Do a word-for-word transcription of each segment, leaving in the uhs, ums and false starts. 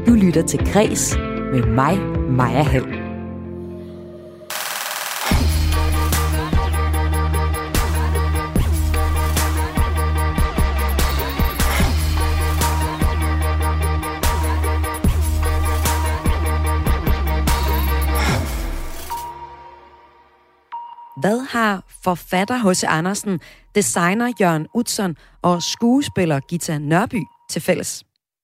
Du lytter til Kres med mig, Maja Hall. Hvad har forfatter H C Andersen, designer Jørgen Utzon og skuespiller Githa Nørby til fælles?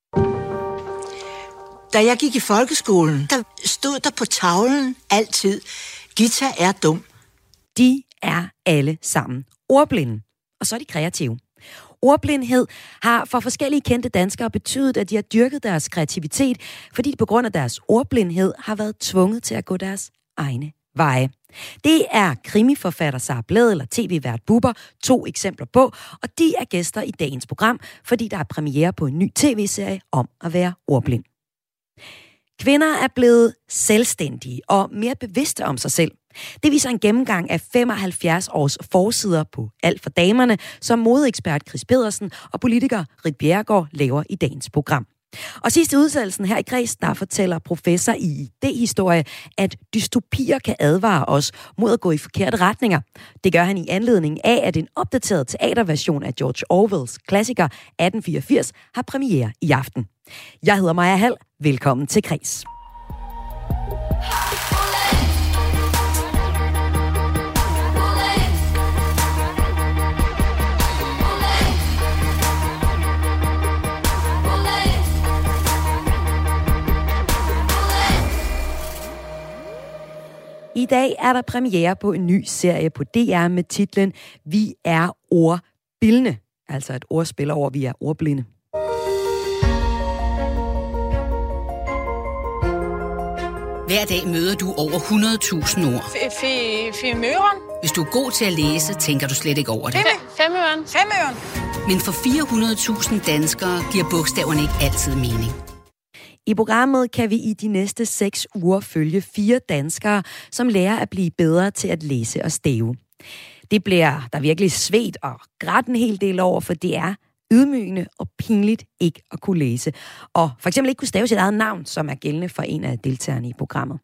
Da jeg gik i folkeskolen, der stod der på tavlen altid, Githa er dum. De er alle sammen ordblinde, og så er de kreative. Ordblindhed har for forskellige kendte danskere betydet, at de har dyrket deres kreativitet, fordi de på grund af deres ordblindhed har været tvunget til at gå deres egne veje. Det er krimiforfatter Sara Blædel og tv-vært Bubber to eksempler på, og de er gæster i dagens program, fordi der er premiere på en ny tv-serie om at være ordblind. Kvinder er blevet selvstændige og mere bevidste om sig selv. Det viser en gennemgang af femoghalvfjerds års forsider på Alt for damerne, som modeekspert Chris Pedersen og politiker Ritt Bjerregaard laver i dagens program. Og sidst i udsendelsen her i Kres, der fortæller professor i idéhistorie, at dystopier kan advare os mod at gå i forkerte retninger. Det gør han i anledning af, at en opdateret teaterversion af George Orwells klassiker atten fireogfirs har premiere i aften. Jeg hedder Maja Hall. Velkommen til Kres. I dag er der premiere på en ny serie på D R med titlen Vi er ordbildne. Altså et ordspil over, vi er ordblinde. Hver dag møder du over hundrede tusind ord. Femøren. Hvis du er god til at læse, tænker du slet ikke over det. Femøren. Femøren. Men for fire hundrede tusind danskere giver bogstaverne ikke altid mening. I programmet kan vi i de næste seks uger følge fire danskere, som lærer at blive bedre til at læse og stave. Det bliver der virkelig svedt og grædt en hel del over, for det er ydmygende og pinligt ikke at kunne læse. Og for eksempel ikke kunne stave sit eget navn, som er gældende for en af deltagerne i programmet.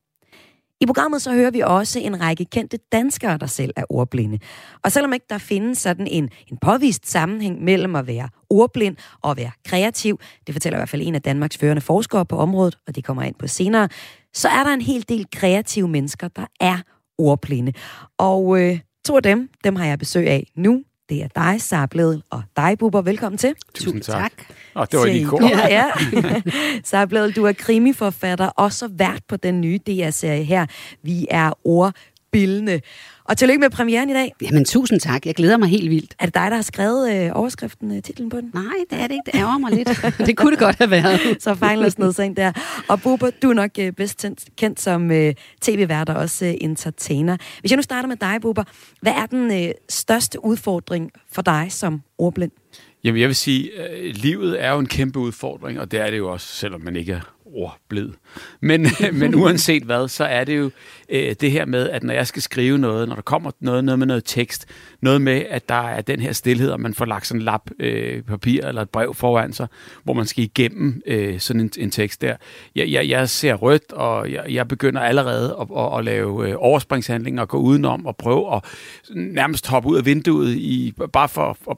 I programmet så hører vi også en række kendte danskere, der selv er ordblinde. Og selvom ikke der findes sådan en, en påvist sammenhæng mellem at være ordblind og at være kreativ, det fortæller i hvert fald en af Danmarks førende forskere på området, og det kommer ind på senere, så er der en hel del kreative mennesker, der er ordblinde. Og øh, to af dem, dem har jeg besøg af nu. Det er dig, Sara Blædel, og dig, Bubber. Velkommen til. Tusind tak. Åh, det var lige kort. Ja, ja. Sara Blædel, du er krimiforfatter, og så vært på den nye D R-serie her. Vi er ordbildne. Og tillykke med premieren i dag. Jamen, tusind tak. Jeg glæder mig helt vildt. Er det dig, der har skrevet øh, overskriften, øh, titlen på den? Nej, det er det ikke. Det ærger mig lidt. Det kunne det godt have været. Så fejler sådan noget sådan der. Og Bubber, du er nok øh, bedst kendt som øh, tv-vært og også øh, entertainer. Hvis jeg nu starter med dig, Bubber, hvad er den øh, største udfordring for dig som ordblind? Jamen, jeg vil sige, at livet er jo en kæmpe udfordring, og det er det jo også, selvom man ikke er ordblid. Men, men uanset hvad, så er det jo øh, det her med, at når jeg skal skrive noget, når der kommer noget, noget med noget tekst, noget med, at der er den her stilhed, og man får lagt sådan en lap øh, papir eller et brev foran sig, hvor man skal igennem øh, sådan en, en tekst der. Jeg, jeg, jeg ser rødt, og jeg, jeg begynder allerede at, at, at lave øh, overspringshandlinger og gå udenom og prøve at nærmest hoppe ud af vinduet, i, bare for at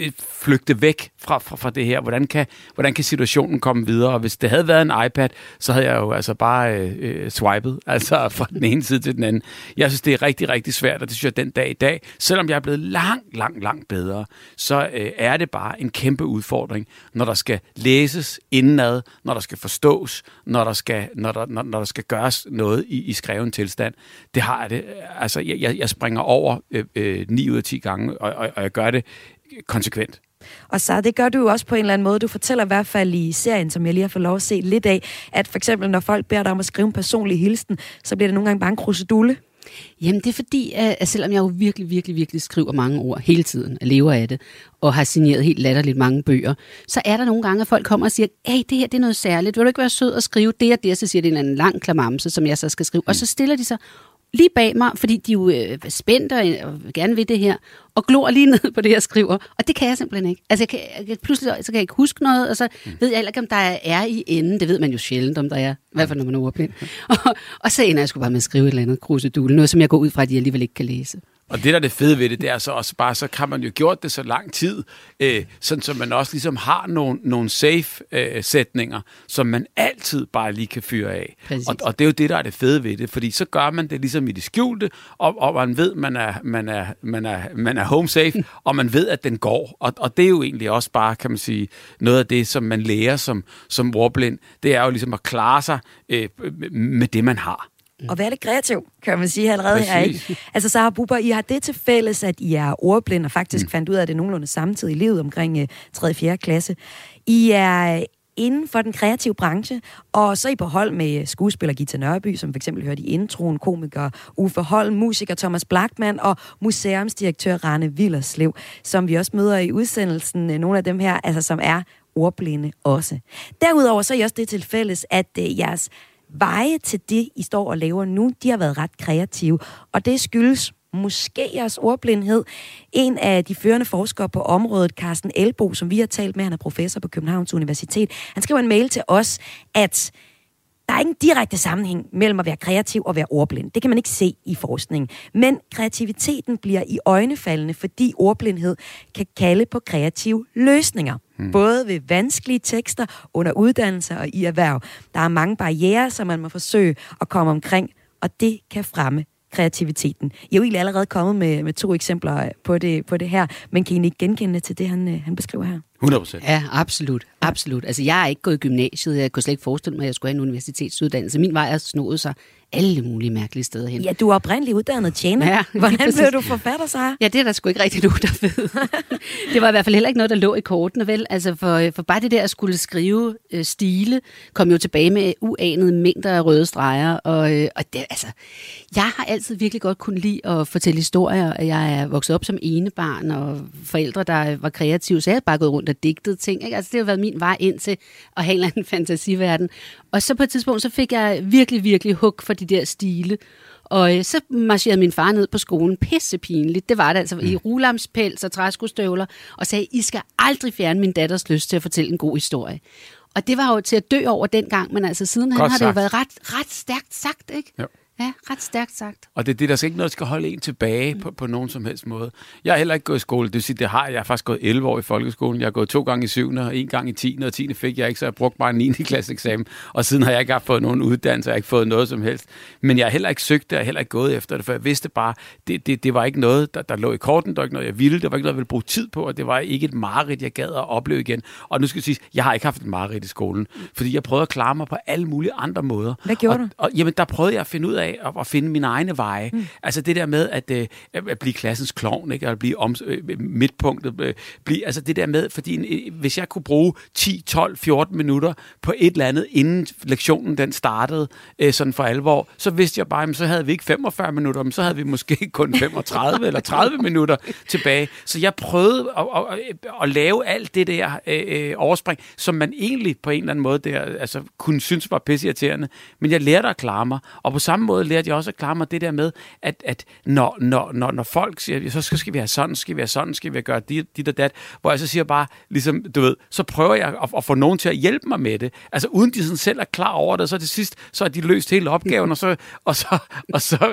flygte væk fra, fra, fra det her. Hvordan kan, hvordan kan situationen komme videre? Og hvis det havde været en iPad, så havde jeg jo altså bare øh, swipet, altså fra den ene side til den anden. Jeg synes, det er rigtig, rigtig svært, og det synes jeg den dag i dag, selvom jeg er blevet langt, langt, langt bedre, så øh, er det bare en kæmpe udfordring, når der skal læses indenad, når der skal forstås, når der skal, når der, når, når der skal gøres noget i, i skreven tilstand. Det har jeg det. Altså, jeg, jeg springer over øh, øh, ni ud af ti gange, og, og, og jeg gør det konsekvent. Og så det gør du jo også på en eller anden måde. Du fortæller i hvert fald i serien, som jeg lige har fået lov at se lidt af, at for eksempel når folk beder dig om at skrive en personlig hilsen, så bliver det nogle gange bare en krusedulle. Jamen det er fordi, at selvom jeg jo virkelig, virkelig, virkelig skriver mange ord hele tiden, og lever af det, og har signeret helt latterligt mange bøger, så er der nogle gange, at folk kommer og siger, hey, det her det er noget særligt, vil du ikke være sød at skrive det og det, så siger det en anden lang klamamse, som jeg så skal skrive, mm. og så stiller de sig lige bag mig, fordi de jo øh, er spændt og, og gerne vil det her, og glor lige ned på det, jeg skriver. Og det kan jeg simpelthen ikke. Altså, jeg kan, jeg kan, pludselig så kan jeg ikke huske noget, og så mm. ved jeg heller ikke, om der er i enden. Det ved man jo sjældent, om der er. I hvert fald, når man er ordblind. og, og så ender jeg sgu bare med at skrive et eller andet krusedul. Noget, som jeg går ud fra, at de alligevel ikke kan læse. Og det, der er det fede ved det, det er så også bare, så kan man jo gjort det så lang tid, øh, sådan så man også ligesom har nogle, nogle safe-sætninger, øh, som man altid bare lige kan fyre af. Og, og det er jo det, der er det fede ved det, fordi så gør man det ligesom i det skjulte, og, og man ved, man er, man er, man er, man er home safe, og man ved, at den går. Og, og det er jo egentlig også bare, kan man sige, noget af det, som man lærer som, som ordblind, det er jo ligesom at klare sig øh, med det, man har. Og være lidt kreativ, kan man sige allerede her, ikke? Altså, Sara Bubber, I har det til fælles, at I er ordblind, og faktisk mm. fandt ud af det nogenlunde samtidig i livet omkring uh, tredje og fjerde klasse. I er inden for den kreative branche, og så er I på hold med skuespiller Gita Nørby, som for eksempel hørte i introen, komiker Uffe Holm, musiker Thomas Blachman og museumsdirektør Rane Willerslev, som vi også møder i udsendelsen, nogle af dem her, altså som er ordblinde også. Derudover så er I også det til fælles, at uh, jeres veje til det, I står og laver nu, de har været ret kreative, og det skyldes måske jeres ordblindhed. En af de førende forskere på området, Carsten Elbo, som vi har talt med, han er professor på Københavns Universitet, han skriver en mail til os, at der er ingen direkte sammenhæng mellem at være kreativ og være ordblind. Det kan man ikke se i forskning. Men kreativiteten bliver i øjnefaldende, fordi ordblindhed kan kalde på kreative løsninger. Hmm. Både ved vanskelige tekster, under uddannelse og i erhverv. Der er mange barrierer, som man må forsøge at komme omkring, og det kan fremme kreativiteten. I er jo egentlig allerede kommet med, med to eksempler på det, på det her, men kan I ikke genkende til det, han, han beskriver her? hundrede procent. Ja, absolut. Absolut. Altså, jeg har ikke gået i gymnasiet. Jeg kunne slet ikke forestille mig, at jeg skulle have en universitetsuddannelse. Min vej er snået sig alle mulige mærkelige steder hen. Ja, du er oprindeligt uddannet tjener. Ja, hvordan blev du forfatter, så? Ja, det er der sgu ikke rigtig nogen, der ved. Det var i hvert fald heller ikke noget, der lå i kortene, vel? Altså, for, for bare det der at skulle skrive øh, stile, kom jo tilbage med uanede mængder af røde streger. Og, øh, og det, altså, jeg har altid virkelig godt kunnet lide at fortælle historier. Jeg er vokset op som enebarn, og forældre, der var kreative, så jeg har bare gået rundt og digtet ting. Ikke? Altså, det har været min vej ind til at have en eller anden fantasiverden. Og så på et tidspunkt, så fik jeg virkelig, virkelig hug for de der stile. Og øh, så marcherede min far ned på skolen, pissepinligt. Det var det altså mm. i rulamspels og træskostøvler, og sagde, I skal aldrig fjerne min datters lyst til at fortælle en god historie. Og det var jo til at dø over dengang, men altså siden han har det jo været ret, ret stærkt sagt, ikke? Jo. Ja, ret stærkt sagt. Og det er det, der skal ikke noget, der skal holde en tilbage på, på nogen som helst måde. Jeg har heller ikke gået i skole, det vil sige, det har jeg. Jeg har faktisk gået elleve år i folkeskolen. Jeg har gået to gange i syvende og en gang i tiende, og tiende fik jeg ikke, så jeg brugte bare en niende klasse eksamen. Og siden har jeg ikke haft fået nogen uddannelse, jeg har ikke fået noget som helst. Men jeg har heller ikke søgt det, jeg har heller ikke gået efter det, for jeg vidste bare, det, det, det var ikke noget, der, der lå i korten, det var ikke noget, jeg ville, det var ikke noget, jeg ville bruge tid på, og det var ikke et mareridt, jeg gad at opleve igen. Og nu skal jeg sige, jeg har ikke haft et mareridt i skolen, fordi jeg prøvede at klare mig på alle mulige andre måder. Hvad gjorde og, du? Og, jamen, der prøvede jeg at finde ud af at, at finde mine egne veje. Mm. Altså det der med at, øh, at blive klassens klovn, ikke? At blive om, øh, midtpunktet. Øh, blive, altså det der med, fordi øh, hvis jeg kunne bruge ti, tolv, fjorten minutter på et eller andet, inden lektionen den startede, øh, sådan for alvor, så vidste jeg bare, jamen, så havde vi ikke femogfyrre minutter, men så havde vi måske kun femogtredive eller tredive minutter tilbage. Så jeg prøvede at, at, at, at lave alt det der øh, overspring, som man egentlig på en eller anden måde der, altså, kunne synes var pisseirriterende, men jeg lærte at klare mig, og på samme måde lærte jeg også at klare mig det der med, at, at når, når, når, når folk siger, så skal vi have sådan, skal vi have sådan, skal vi gøre dit, dit og dat, hvor jeg så siger bare, ligesom, du ved, så prøver jeg at, at få nogen til at hjælpe mig med det. Altså uden de sådan selv er klar over det, så til sidst, så er de løst hele opgaven, og så, og så, og så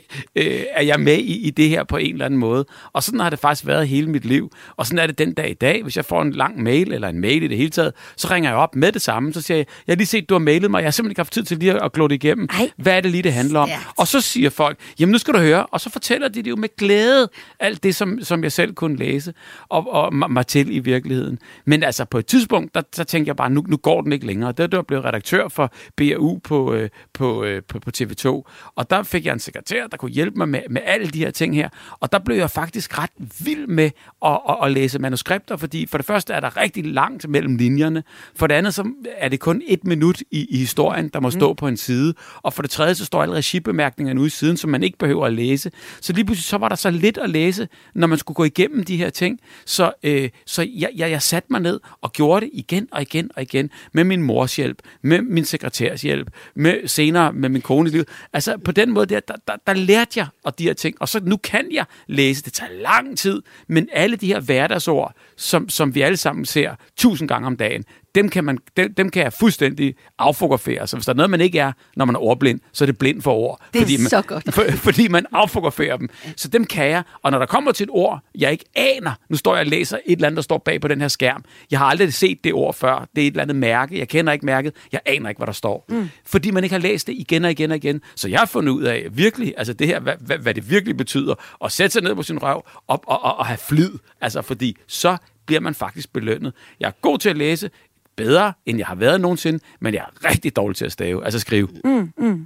øh, er jeg med i, i det her på en eller anden måde. Og sådan har det faktisk været hele mit liv. Og sådan er det den dag i dag. Hvis jeg får en lang mail, eller en mail i det hele taget, så ringer jeg op med det samme, så siger jeg, jeg har lige set, du har mailet mig, jeg har simpelthen ikke haft tid til lige at glå det igennem. Ej. Hvad er det lige, det handler om? Og så siger folk, jamen nu skal du høre, og så fortæller de det jo med glæde, alt det, som, som jeg selv kunne læse, og, og mig til i virkeligheden. Men altså på et tidspunkt, der, der tænkte jeg bare, nu, nu går den ikke længere. Der var blevet redaktør for B R U på, øh, på, øh, på, på T V to, og der fik jeg en sekretær, der kunne hjælpe mig med, med alle de her ting her, og der blev jeg faktisk ret vild med at, at, at læse manuskripter, fordi for det første er der rigtig langt mellem linjerne, for det andet så er det kun et minut i, i historien, der må stå mm. på en side, og for det tredje så står jeg alle regibemærkningerne ude i siden, som man ikke behøver at læse. Så lige pludselig så var der så lidt at læse, når man skulle gå igennem de her ting. Så, øh, så jeg, jeg, jeg satte mig ned og gjorde det igen og igen og igen med min mors hjælp, med min sekretærs hjælp, med, senere med min kone i livet. Altså på den måde der, der, der, der lærte jeg og de her ting, og så nu kan jeg læse. Det tager lang tid, men alle de her hverdagsord, som, som vi alle sammen ser tusind gange om dagen, dem kan, man, dem, dem kan jeg fuldstændig affotografere. Så hvis der er noget, man ikke er, når man er ordblind, så er det blind for ord. Det er fordi man, så godt. For, fordi man affotograferer dem. Så dem kan jeg. Og når der kommer til et ord, jeg ikke aner, nu står jeg og læser et eller andet, der står bag på den her skærm. Jeg har aldrig set det ord før. Det er et eller andet mærke. Jeg kender ikke mærket. Jeg aner ikke, hvad der står. Mm. Fordi man ikke har læst det igen og igen og igen. Så jeg har fundet ud af virkelig, altså det her, hvad, hvad, hvad det virkelig betyder, at sætte sig ned på sin røv og, og, og, og have flid. Altså fordi så bliver man faktisk belønnet. Jeg er god til at læse, bedre, end jeg har været nogensinde, men jeg er rigtig dårlig til at stave, altså skrive. Mm, mm.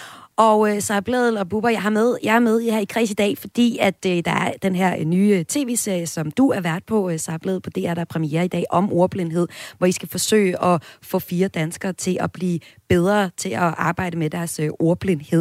Og øh, Sara Blædel og Bubber, jeg, har med, jeg er med her i Kreds i dag, fordi at øh, der er den her nye tv-serie, som du er vært på, øh, Sara Blædel, på D R, der er premiere i dag, om ordblindhed, hvor I skal forsøge at få fire danskere til at blive bedre til at arbejde med deres øh, ordblindhed.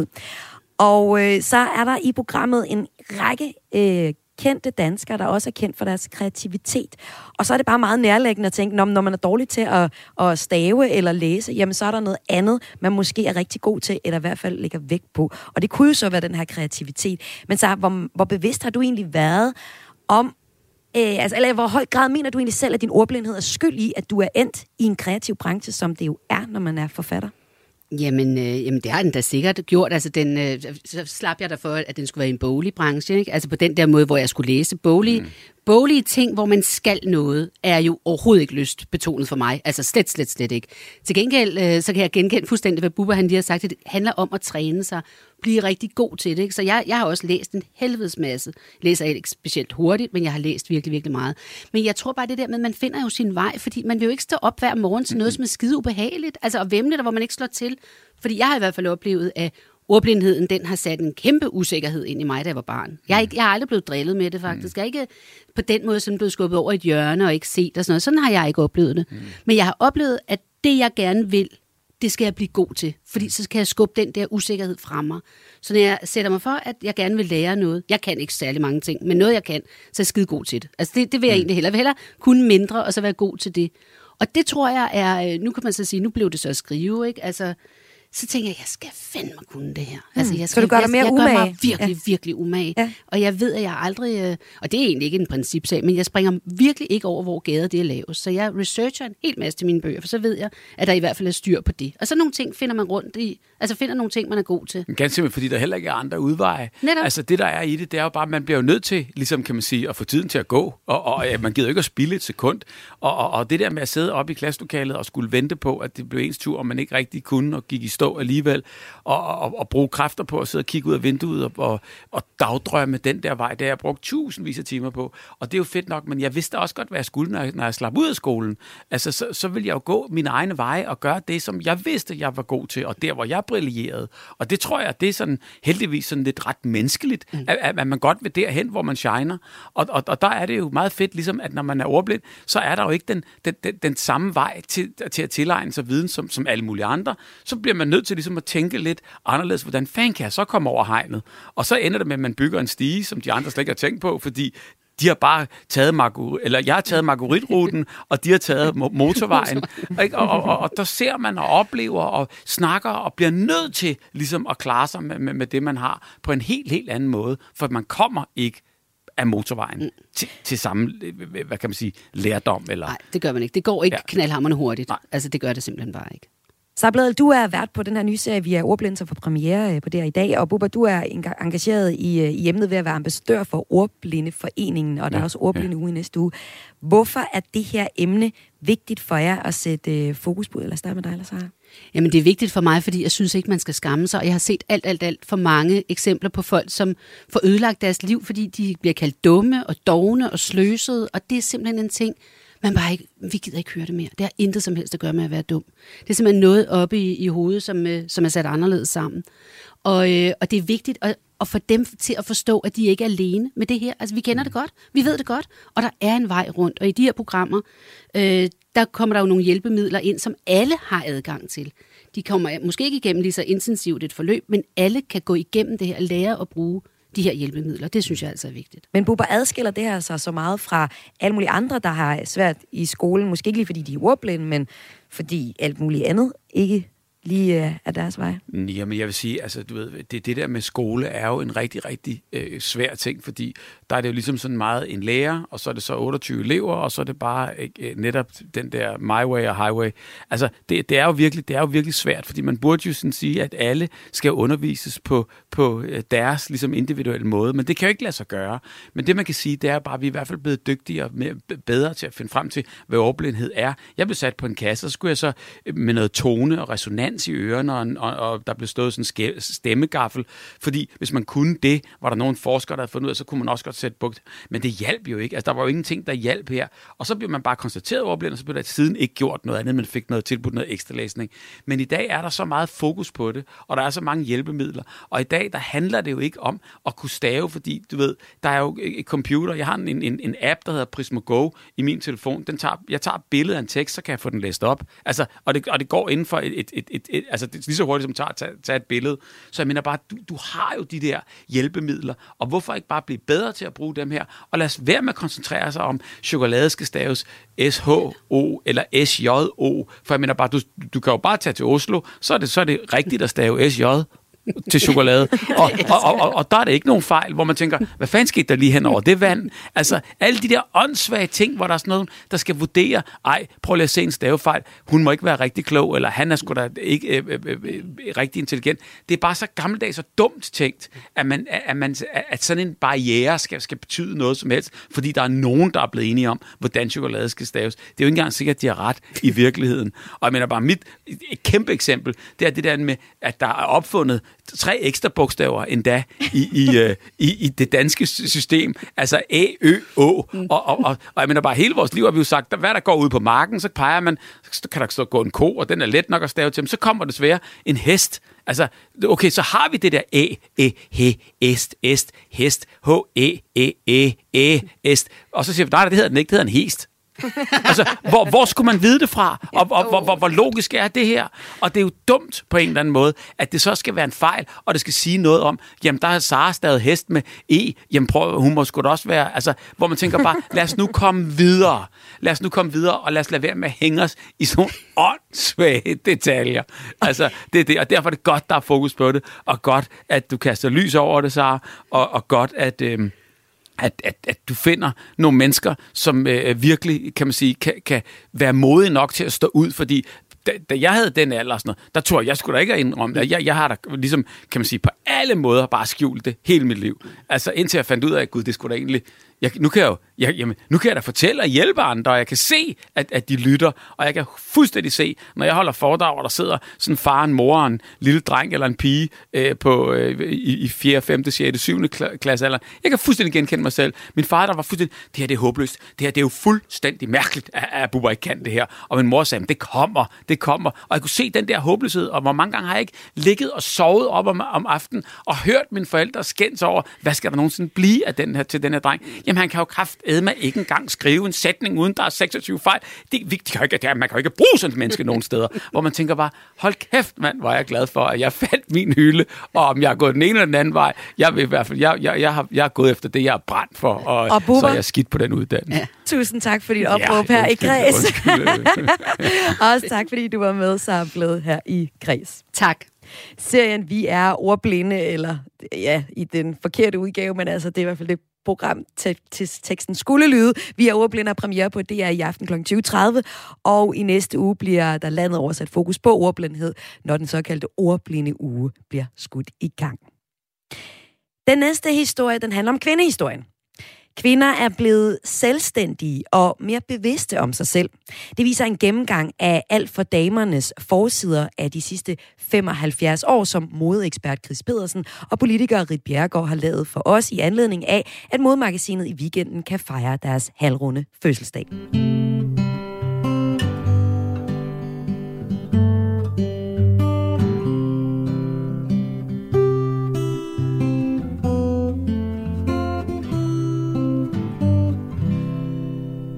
Og øh, så er der i programmet en række øh, kendte danskere, der også er kendt for deres kreativitet. Og så er det bare meget nærliggende at tænke, når man er dårlig til at, at stave eller læse, jamen så er der noget andet, man måske er rigtig god til, eller i hvert fald lægger vægt på. Og det kunne jo så være den her kreativitet. Men så hvor, hvor bevidst har du egentlig været om, øh, altså, eller hvor høj grad mener du egentlig selv, at din ordblindhed er skyld i, at du er endt i en kreativ branche, som det jo er, når man er forfatter? Jamen, øh, jamen, det har den da sikkert gjort. Altså, den, øh, så slap jeg der for, at den skulle være i en boglig branche, ikke? Altså på den der måde, hvor jeg skulle læse boglige, mm. boglige ting, hvor man skal noget, er jo overhovedet ikke lystbetonet for mig. Altså slet, slet, slet ikke. Til gengæld, øh, så kan jeg genkende fuldstændig, hvad Bubber han lige har sagt, at det handler om at træne sig, blive rigtig god til det, ikke? Så jeg, jeg har også læst en helvedes masse. Læser ikke specielt hurtigt, men jeg har læst virkelig, virkelig meget. Men jeg tror bare det der med, at man finder jo sin vej, fordi man vil jo ikke stå op hver morgen til noget, som er skide ubehageligt. Altså og vemmeligt, hvor man ikke slår til. Fordi jeg har i hvert fald oplevet, at ordblindheden, den har sat en kæmpe usikkerhed ind i mig, da jeg var barn. Jeg har, ikke, jeg har aldrig blevet drillet med det, faktisk. Jeg er ikke på den måde sådan blevet skubbet over et hjørne og ikke set og sådan noget. Sådan har jeg ikke oplevet det. Men jeg har oplevet, at det, jeg gerne vil, det skal jeg blive god til. Fordi så skal jeg skubbe den der usikkerhed fra mig. Så når jeg sætter mig for, at jeg gerne vil lære noget, jeg kan ikke særlig mange ting, men noget jeg kan, så er jeg skide god til det. Altså det, det vil jeg egentlig hellere. Jeg vil hellere kunne mindre, og så være god til det. Og det tror jeg er, nu kan man så sige, nu blev det så at skrive, ikke? Altså, så tænker jeg, jeg skal fandme kunne det her. Altså, jeg skal, så du gør dig mere jeg, umage? Jeg gør mig virkelig, ja. virkelig umage. Ja. Og jeg ved, at jeg aldrig, og det er egentlig ikke en principsag, men jeg springer virkelig ikke over, hvor gader det er laves. Så jeg researcher en hel masse til mine bøger, for så ved jeg, at der i hvert fald er styr på det. Og så nogle ting finder man rundt i, altså finder nogle ting, man er god til. Ganske simpelthen, fordi der heller ikke er andre udveje. Netop. Altså det, der er i det, det er jo bare, at man bliver jo nødt til, ligesom kan man sige, at få tiden til at gå. Og, og ja, man gider ikke at spilde et sekund. Og, og, og det der med at sidde oppe i klasselokalet og skulle vente på, at det blev ens tur, og man ikke rigtig kunne og gik i stå alligevel, og, og, og bruge kræfter på at sidde og kigge ud af vinduet og, og, og dagdrømme den der vej, det har jeg brugt tusindvis af timer på. Og det er jo fedt nok, men jeg vidste også godt, hvad jeg skulle, når jeg, når jeg slap ud af skolen. Altså, så, så ville jeg jo gå mine egne veje og gøre det, som jeg vidste, jeg var god til, og der, hvor jeg brillerede. Og det tror jeg, det er sådan heldigvis sådan lidt ret menneskeligt, mm. at, at man godt vil derhen, hvor man shiner. Og, og, og der er det jo meget fedt, ligesom at når man er ordblind, så er der jo ikke den, den, den, den samme vej til, til at tilegne sig viden, som, som alle mulige andre. Så bliver man nødt til ligesom at tænke lidt anderledes, hvordan fanden kan jeg så komme over hegnet? Og så ender det med, at man bygger en stige, som de andre slet ikke har tænkt på, fordi de har bare taget Marguerite, eller jeg har taget Marguerite-ruten, og de har taget motorvejen. Og, og, og, og der ser man og oplever og snakker og bliver nødt til ligesom at klare sig med, med, med det, man har på en helt, helt anden måde, for man kommer ikke af motorvejen mm. til, til samme, hvad kan man sige, lærdom. Eller... Nej, det gør man ikke. Det går ikke ja. knaldhamrende hurtigt. Nej. Altså, det gør det simpelthen bare ikke. Sara Blædel, du er vært på den her nye serie, vi er ordblinde, som får premiere på det her i dag, og Bubber, du er engageret i, i emnet ved at være ambassadør for Ordblindeforeningen, og der ja, er også Ordblinde uge ja. i næste uge. Hvorfor er det her emne vigtigt for jer at sætte fokus på? Eller starte med dig, eller Sara? Jamen, det er vigtigt for mig, fordi jeg synes ikke, man skal skamme sig, og jeg har set alt, alt, alt for mange eksempler på folk, som får ødelagt deres liv, fordi de bliver kaldt dumme og dovne og sløsede, og det er simpelthen en ting, man bare ikke, vi gider ikke høre det mere. Det har intet som helst at gøre med at være dum. Det er simpelthen noget oppe i, i hovedet, som, som er sat anderledes sammen. Og, øh, og det er vigtigt at, at få dem til at forstå, at de ikke er alene med det her. Altså, vi kender det godt, vi ved det godt, og der er en vej rundt. Og i de her programmer, øh, der kommer der jo nogle hjælpemidler ind, som alle har adgang til. De kommer måske ikke igennem lige så intensivt et forløb, men alle kan gå igennem det her og lære at bruge de her hjælpemidler. Det synes jeg altså er vigtigt. Men Bubber, adskiller det her sig så meget fra alle mulige andre, der har svært i skolen? Måske ikke lige fordi de er ordblinde, men fordi alt muligt andet ikke lige uh, er deres vej? Jamen, jeg vil sige, altså, du ved, det, det der med skole er jo en rigtig, rigtig øh, svær ting, fordi der er det jo ligesom sådan meget en lærer, og så er det så otteogtyve elever, og så er det bare øh, netop den der my way og highway. Altså, det, det, er jo virkelig, det er jo virkelig svært, fordi man burde jo sådan sige, at alle skal undervises på, på deres ligesom individuelle måde, men det kan jo ikke lade sig gøre. Men det, man kan sige, det er bare, at vi er i hvert fald blevet dygtigere og mere, bedre til at finde frem til, hvad ordblindhed er. Jeg blev sat på en kasse, og så skulle jeg så med noget tone og resonans i ørerne, og, og, og der blev stået sådan en stemmegaffel, fordi hvis man kunne det, var der nogle forskere, der havde fundet ud af, så kunne man også godt sætte bugt. Men det hjalp jo ikke. Altså, der var jo ingenting, der hjalp her. Og så blev man bare konstateret ordblind, og så blev der siden ikke gjort noget andet, men fik noget tilbudt, noget ekstra læsning. Men i dag er der så meget fokus på det, og der er så mange hjælpemidler. Og i dag, der handler det jo ikke om at kunne stave, fordi du ved, der er jo et computer. Jeg har en, en, en app, der hedder Prismo Go i min telefon. Den tager, jeg tager et billede af en tekst, så kan jeg få den læst op. Altså, og, det, og det går inden for et, et, et, et, et altså det er lige så hurtigt som tager at tage, tage et billede. Så jeg mener bare, du, du har jo de der hjælpemidler, og hvorfor ikke bare blive bedre til at bruge dem her, og lad os være med at koncentrere sig om, chokolade skal staves S H O eller S J O, for jeg mener bare, du, du kan jo bare tage til Oslo, så er det, så er det rigtigt at stave S J til chokolade. Og, og, og, og, og der er det ikke nogen fejl, hvor man tænker, hvad fanden skete der lige hen over det vand? Altså, alle de der åndssvage ting, hvor der er sådan noget, der skal vurdere, ej, prøv lige at se en stavefejl, hun må ikke være rigtig klog, eller han er sgu da ikke øh, øh, øh, rigtig intelligent. Det er bare så gammeldags og dumt tænkt, at, man, at, man, at sådan en barriere skal, skal betyde noget som helst, fordi der er nogen, der er blevet enige om, hvordan chokolade skal staves. Det er jo ikke engang sikkert, at de har ret i virkeligheden. Og jeg mener bare, mit et kæmpe eksempel, det er det der med, at der er opfundet tre ekstra bogstaver endda i, i, øh, i, i det danske system, altså A, Ø, Å, mm. og, og, og, og jeg mener bare, hele vores liv har vi jo sagt, hvad der går ud på marken, så peger man, så kan der stå gå en ko, og den er let nok at stave til, men så kommer desværre en hest. Altså, okay, så har vi det der æ, æ, he, est, est, hest, h, æ, æ, æ, æ, est, og så siger vi, nej, det hedder den ikke, det hedder en hest. Altså, hvor, hvor skulle man vide det fra? Og, og hvor, hvor, hvor logisk er det her? Og det er jo dumt på en eller anden måde, at det så skal være en fejl, og det skal sige noget om, jamen der har Sara stavet hest med E, jamen prøv, hun må sgu da også være, altså, hvor man tænker bare, lad os nu komme videre. Lad os nu komme videre, og lad os lade være med at hænge os i sådan nogle åndssvage detaljer. Altså, det er det, og derfor er det godt, der er fokus på det, og godt, at du kaster lys over det, Sara, og, og godt, at... Øh, At, at, at du finder nogle mennesker, som øh, virkelig, kan man sige, kan, kan være modige nok til at stå ud, fordi da, da jeg havde den alder og sådan noget, der tror jeg, jeg skulle da ikke have indrømme det. Jeg, jeg har da ligesom, kan man sige, på alle måder bare skjult det hele mit liv. Altså indtil jeg fandt ud af, at gud, det skulle da egentlig... Jeg, nu, kan jeg jo, jeg, jamen, nu kan jeg da fortælle og hjælpe andre, og jeg kan se, at, at de lytter, og jeg kan fuldstændig se, når jeg holder foredrag, og der sidder sådan faren, moren, en lille dreng eller en pige øh, på, øh, i, i fjerde, femte, sjette, syvende klasse alder. Jeg kan fuldstændig genkende mig selv. Min far, der var fuldstændig, det her det er håbløst. Det her det er jo fuldstændig mærkeligt, at, at Bubber ikke kan det her. Og min mor sagde, det kommer, det kommer. Og jeg kunne se den der håbløshed, og hvor mange gange har jeg ikke ligget og sovet op om, om aftenen, og hørt mine forældre skændes over, hvad skal der nogensinde blive af den her, til den her dreng? Jamen, han kan jo kraftedme ikke engang skrive en sætning, uden der er seksogtyve fejl. Det, det kan ikke, det, man kan jo ikke bruge sådan et menneske nogen steder, hvor man tænker bare, hold kæft, mand, hvor er jeg glad for, at jeg fandt min hylde, og om jeg er gået den ene eller den anden vej, jeg vil i hvert fald, jeg, jeg, jeg, har, jeg har gået efter det, jeg er brændt for, og, og så er jeg skidt på den uddannelse. Ja. Tusind tak for dit opråb ja, her undskyld, i Græs. Også tak, fordi du var med, så er blevet her i Græs. Tak. Serien Vi er ordblinde, eller ja, i den forkerte udgave, men altså, det er i hvert fald det program til, til teksten skulle lyde. Vi er ordblinde og premiere på D R i aften klokken tyve tredive, og i næste uge bliver der landet oversat fokus på ordblindhed, når den såkaldte ordblinde uge bliver skudt i gang. Den næste historie, den handler om kvindehistorien. Kvinder er blevet selvstændige og mere bevidste om sig selv. Det viser en gennemgang af Alt for damernes forsider af de sidste femoghalvfjerds år, som modeekspert Chris Pedersen og politiker Ritt Bjerregaard har lavet for os i anledning af, at modemagasinet i weekenden kan fejre deres halvrunde fødselsdag.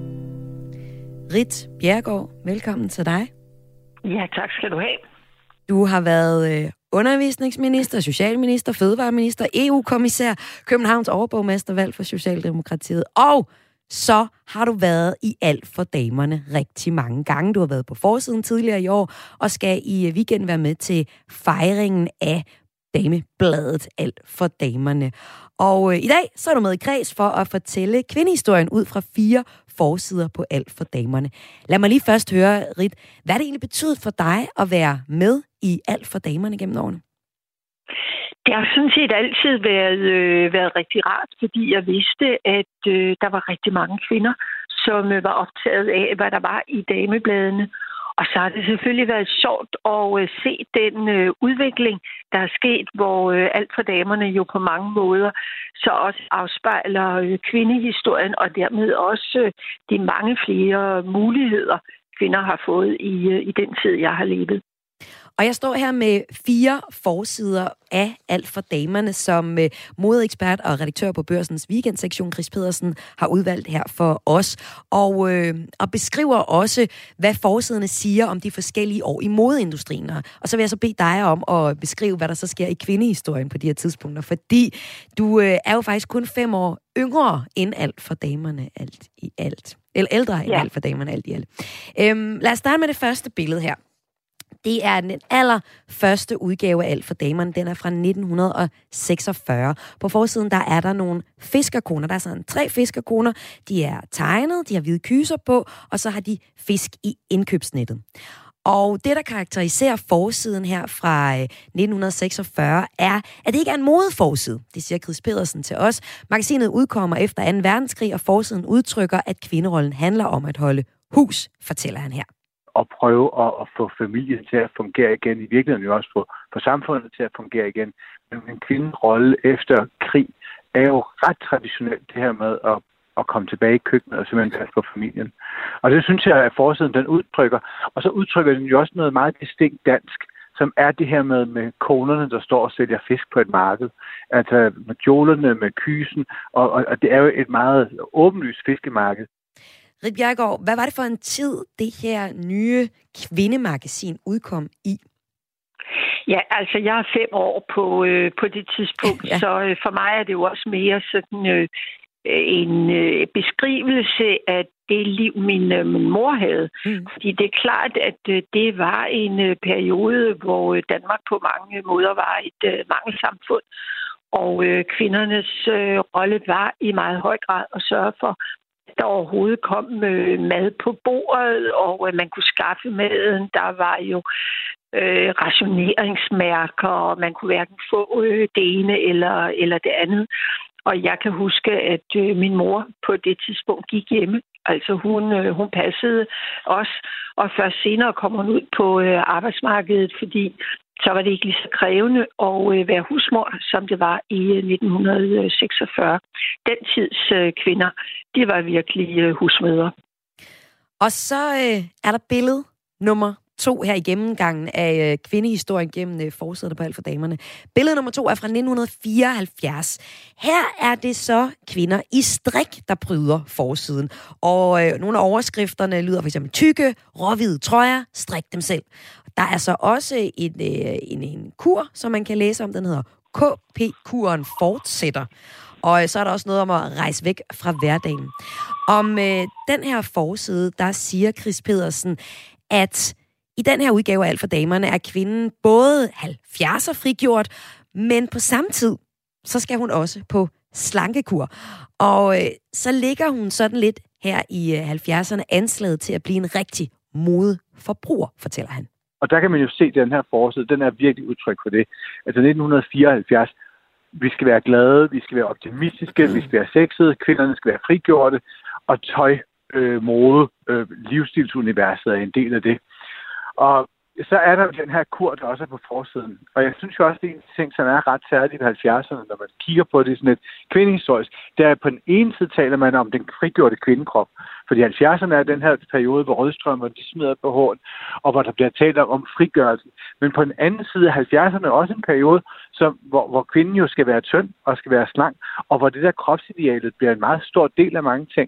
Ritt Bjerregaard, velkommen til dig. Ja, tak skal du have. Du har været øh, undervisningsminister, socialminister, fødevareminister, E U-kommissær, Københavns overborgmester, valgt for Socialdemokratiet, og så har du været i Alt for damerne rigtig mange gange. Du har været på forsiden tidligere i år, og skal i weekenden være med til fejringen af Damebladet Alt for damerne. Og øh, i dag så er du med i kreds for at fortælle kvindehistorien ud fra fire forsider på Alt for damerne. Lad mig lige først høre, Rit, hvad det egentlig betyder for dig at være med i Alt for damerne gennem årene? Det har sådan set altid været, øh, været rigtig rart, fordi jeg vidste, at øh, der var rigtig mange kvinder, som øh, var optaget af, hvad der var i damebladene. Og så har det selvfølgelig været sjovt at øh, se den øh, udvikling, der er sket, hvor øh, Alt for damerne jo på mange måder så også afspejler øh, kvindehistorien, og dermed også øh, de mange flere muligheder, kvinder har fået i, øh, i den tid, jeg har levet. Og jeg står her med fire forsider af Alt for damerne, som øh, modeekspert og redaktør på Børsens weekendsektion, Chris Pedersen, har udvalgt her for os. Og, øh, og beskriver også, hvad forsiderne siger om de forskellige år i modeindustrien. Og så vil jeg så bede dig om at beskrive, hvad der så sker i kvindehistorien på de her tidspunkter. Fordi du øh, er jo faktisk kun fem år yngre end Alt for damerne alt i alt. Eller ældre end ja. Alt for damerne alt i alt. Øhm, lad os starte med det første billede her. Det er den allerførste udgave af Alt for damerne. Den er fra nitten seksogfyrre. På forsiden der er der nogle fiskerkoner. Der er sådan tre fiskerkoner. De er tegnet, de har hvide kyser på, og så har de fisk i indkøbsnettet. Og det, der karakteriserer forsiden her fra nitten seksogfyrre, er, at det ikke er en modeforside. Det siger Chris Pedersen til os. Magasinet udkommer efter anden verdenskrig, og forsiden udtrykker, at kvinderollen handler om at holde hus, fortæller han her. Og prøve at, at få familien til at fungere igen. I virkeligheden jo også få, få samfundet til at fungere igen. Men en kvinderolle efter krig er jo ret traditionelt, det her med at, at komme tilbage i køkkenet og simpelthen passe på familien. Og det synes jeg, at forsiden den udtrykker. Og så udtrykker den jo også noget meget distinkt dansk, som er det her med, med konerne, der står og sælger fisk på et marked. Altså med kjolerne, med kysen, og, og, og det er jo et meget åbenlyst fiskemarked. Rit Bjerregaard, hvad var det for en tid, det her nye kvindemagasin udkom i? Ja, altså jeg er fem år på, øh, på det tidspunkt, ja. så øh, for mig er det jo også mere sådan øh, en øh, beskrivelse af det liv, min, øh, min mor havde. Mm. Fordi det er klart, at øh, det var en øh, periode, hvor øh, Danmark på mange måder var et øh, mangelsamfund. Og øh, kvindernes øh, rolle var i meget høj grad at sørge for, der overhovedet kom øh, mad på bordet, og øh, man kunne skaffe maden. Der var jo øh, rationeringsmærker, og man kunne hverken få øh, det ene eller, eller det andet. Og jeg kan huske, at øh, min mor på det tidspunkt gik hjemme. Altså hun, øh, hun passede os, og først senere kom hun ud på øh, arbejdsmarkedet, fordi så var det ikke lige så krævende at øh, være husmor, som det var i øh, nitten seksogfyrre. Den tids øh, kvinder, de var virkelig øh, husmødre. Og så øh, er der billede nummer to her i gennemgangen af øh, kvindehistorien gennem øh, forsiden på Alt for damerne. Billede nummer to er fra nitten fireoghalvfjerds. Her er det så kvinder i strik, der pryder forsiden. Og øh, nogle af overskrifterne lyder for eksempel tykke, råhvide trøjer, strik dem selv. Der er så også en, øh, en, en kur, som man kan læse om. Den hedder K P-kuren fortsætter. Og så er der også noget om at rejse væk fra hverdagen. Om øh, den her forside, der siger Chris Pedersen, at i den her udgave af Alt for damerne er kvinden både halvfjerdser frigjort, men på samme tid, så skal hun også på slankekur. Og øh, så ligger hun sådan lidt her i øh, halvfjerdserne anslaget til at blive en rigtig modeforbruger, fortæller han. Og der kan man jo se, at den her forside, den er virkelig udtryk for det. Altså nitten fireoghalvfjerds, vi skal være glade, vi skal være optimistiske, vi skal være sexede, kvinderne skal være frigjorte, og tøj, øh, mode, øh, livsstilsuniverset er en del af det. Og så er der den her kur, der også er på forsiden. Og jeg synes jo også, det er en ting, som er ret særligt i halvfjerdserne, når man kigger på det sådan et kvindehistorisk. Der på den ene side taler man om den frigjorte kvindekrop. Fordi halvfjerdserne er den her periode, hvor rødstrømmer de smider på hårdt, og hvor der bliver talt om frigørelse. Men på den anden side er halvfjerdserne også en periode, som, hvor, hvor kvinden jo skal være tynd og skal være slank, og hvor det der kropsidealet bliver en meget stor del af mange ting.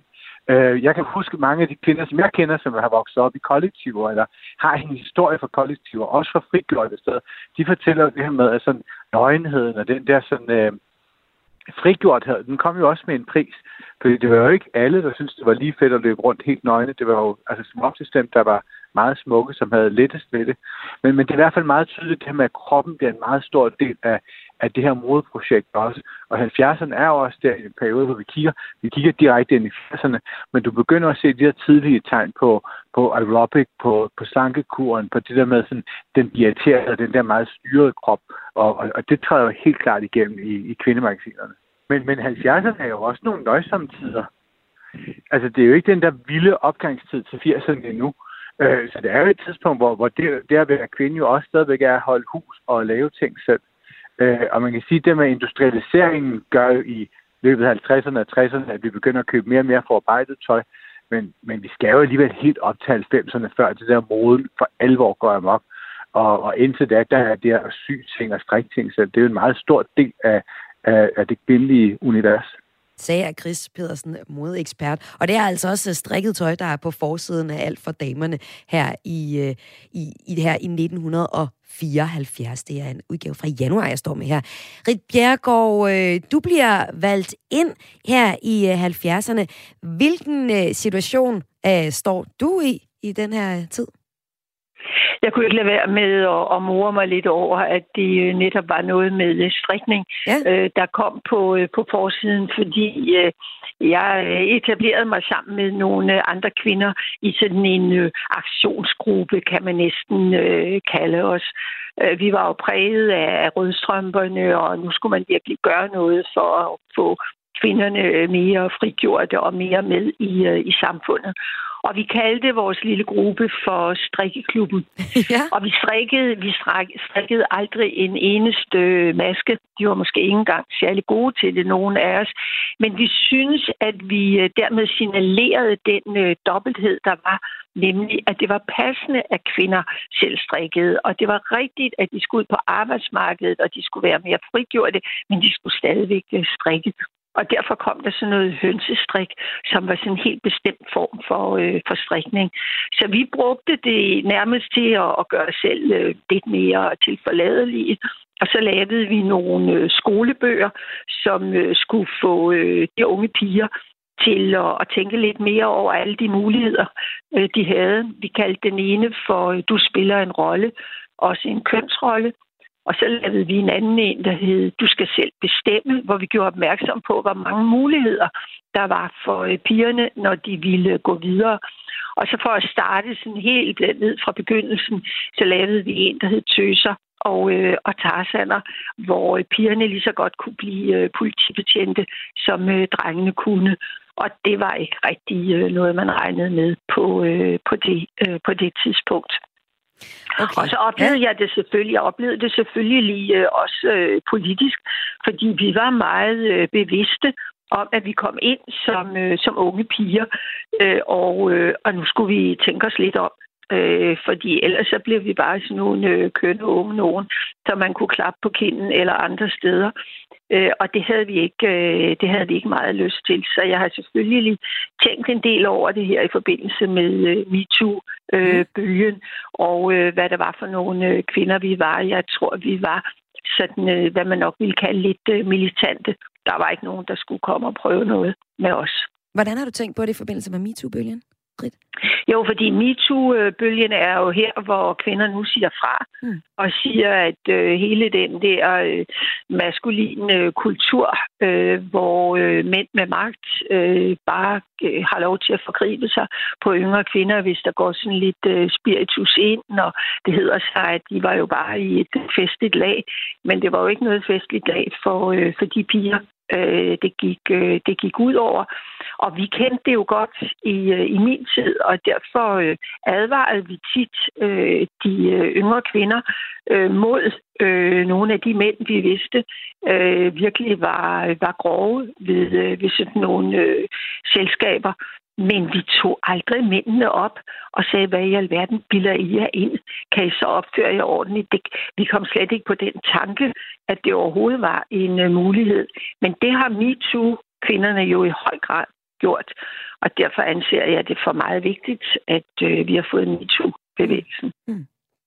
Øh, jeg kan huske mange af de kvinder, som jeg kender, som har vokset op i kollektiver, eller har en historie for kollektiver, også for frigjorte steder. De fortæller det her med, at sådan nøgenheden og den der sådan øh, frigjorthed, den kom jo også med en pris. Fordi det var jo ikke alle, der syntes, det var lige fedt at løbe rundt helt nøgne. Det var jo altså som opstemt, der var meget smukke, som havde lettest ved det. Men, men det er i hvert fald meget tydeligt, det her med, at kroppen bliver en meget stor del af, af det her modeprojekt også. Og halvfjerdserne er jo også der i en periode, hvor vi kigger, vi kigger direkte ind i firserne, men du begynder at se de her tidlige tegn på, på aerobic, på, på slankekuren, på det der med sådan, den diaterede, den der meget styrede krop. Og, og, og det træder jo helt klart igennem i, i kvindemagasinerne. Men, men halvfjerdserne er jo også nogle nøjsomme tider. Altså, det er jo ikke den der vilde opgangstid til firserne endnu. Øh, så det er jo et tidspunkt, hvor, hvor det, det at være kvinde jo også stadigvæk er at holde hus og lave ting selv. Øh, og man kan sige, at det med industrialiseringen gør jo i løbet af halvtredserne og tresserne, at vi begynder at købe mere og mere forarbejdet tøj. Men, men vi skal jo alligevel helt op til halvfemserne, før det der moden for alvor går amok. Og, og indtil da, der er det at sy ting og strik ting selv. Det er jo en meget stor del af, af, af det kvindelige univers. Sagde Chris Pedersen, modeekspert. Og det er altså også strikket tøj, der er på forsiden af Alt for damerne her i, i, i det her i nitten fireoghalvfjerds. Det er en udgave fra januar, jeg står med her. Ritt Bjerregaard, du bliver valgt ind her i halvfjerdserne. Hvilken situation står du i i den her tid? Jeg kunne ikke lade være med at, at more mig lidt over, at det netop var noget med strikning, ja. øh, der kom på, på forsiden, fordi øh, jeg etablerede mig sammen med nogle andre kvinder i sådan en øh, aktionsgruppe, kan man næsten øh, kalde os. Øh, vi var jo præget af rødstrømperne, og nu skulle man virkelig gøre noget for at få kvinderne mere frigjorte og mere med i, øh, i samfundet. Og vi kaldte vores lille gruppe for strikkeklubben. Ja. Og vi strikkede, vi strikkede aldrig en eneste maske. De var måske ikke engang særlig gode til det, nogen af os. Men vi synes, at vi dermed signalerede den øh, dobbelthed, der var. Nemlig, at det var passende, at kvinder selv strikkede. Og det var rigtigt, at de skulle ud på arbejdsmarkedet, og de skulle være mere frigjorte, men de skulle stadigvæk strikke. Og derfor kom der sådan noget hønsestrik, som var sådan en helt bestemt form for, øh, for strikning. Så vi brugte det nærmest til at, at gøre selv øh, lidt mere tilforladelige. Og så lavede vi nogle øh, skolebøger, som øh, skulle få øh, de unge piger til at, at tænke lidt mere over alle de muligheder, øh, de havde. Vi kaldte den ene for øh, Du spiller en rolle, også en kønsrolle. Og så lavede vi en anden en, der hed Du skal selv bestemme, hvor vi gjorde opmærksom på, hvor mange muligheder der var for pigerne, når de ville gå videre. Og så for at starte sådan helt ned fra begyndelsen, så lavede vi en, der hed Tøser og, øh, og Tarsaner, hvor pigerne lige så godt kunne blive øh, politibetjente, som øh, drengene kunne. Og det var ikke rigtig øh, noget, man regnede med på, øh, på, det, øh, på det tidspunkt. Okay. Og så oplevede ja. jeg det selvfølgelig, jeg oplevede det selvfølgelig øh, også øh, politisk, fordi vi var meget øh, bevidste om, at vi kom ind som, øh, som unge piger, øh, og, øh, og nu skulle vi tænke os lidt om, øh, fordi ellers så blev vi bare sådan nogle øh, kønne unge nogen, som man kunne klappe på kinden eller andre steder. Øh, og det havde vi ikke, øh, det havde vi ikke meget lyst til. Så jeg har selvfølgelig tænkt en del over det her i forbindelse med øh, MeToo-bølgen, øh, og øh, hvad der var for nogle øh, kvinder, vi var. Jeg tror, vi var sådan, øh, hvad man nok ville kalde lidt øh, militante. Der var ikke nogen, der skulle komme og prøve noget med os. Hvordan har du tænkt på det i forbindelse med MeToo-bølgen? Ritt? Jo, fordi MeToo-bølgen er jo her, hvor kvinder nu siger fra, mm. og siger, at øh, hele den der øh, maskuline øh, kultur, øh, hvor øh, mænd med magt øh, bare øh, har lov til at forgribe sig på yngre kvinder, hvis der går sådan lidt øh, spiritus ind, og det hedder sig, at de var jo bare i et festligt lag, men det var jo ikke noget festligt lag for, øh, for de piger. Øh, det, gik, øh, det gik ud over. Og vi kendte det jo godt i, øh, i min tid, og derfor øh, advarede vi tit øh, de øh, yngre kvinder øh, mod øh, nogle af de mænd, vi vidste øh, virkelig var, var grove ved, øh, ved sådan nogle øh, selskaber. Men vi tog aldrig mændene op og sagde, hvad i alverden bilder I jer ind? Kan I så opføre jer ordentligt? Det, vi kom slet ikke på den tanke, at det overhovedet var en uh, mulighed. Men det har MeToo-kvinderne jo i høj grad gjort. Og derfor anser jeg det for meget vigtigt, at øh, vi har fået MeToo-bevægelsen. Mm.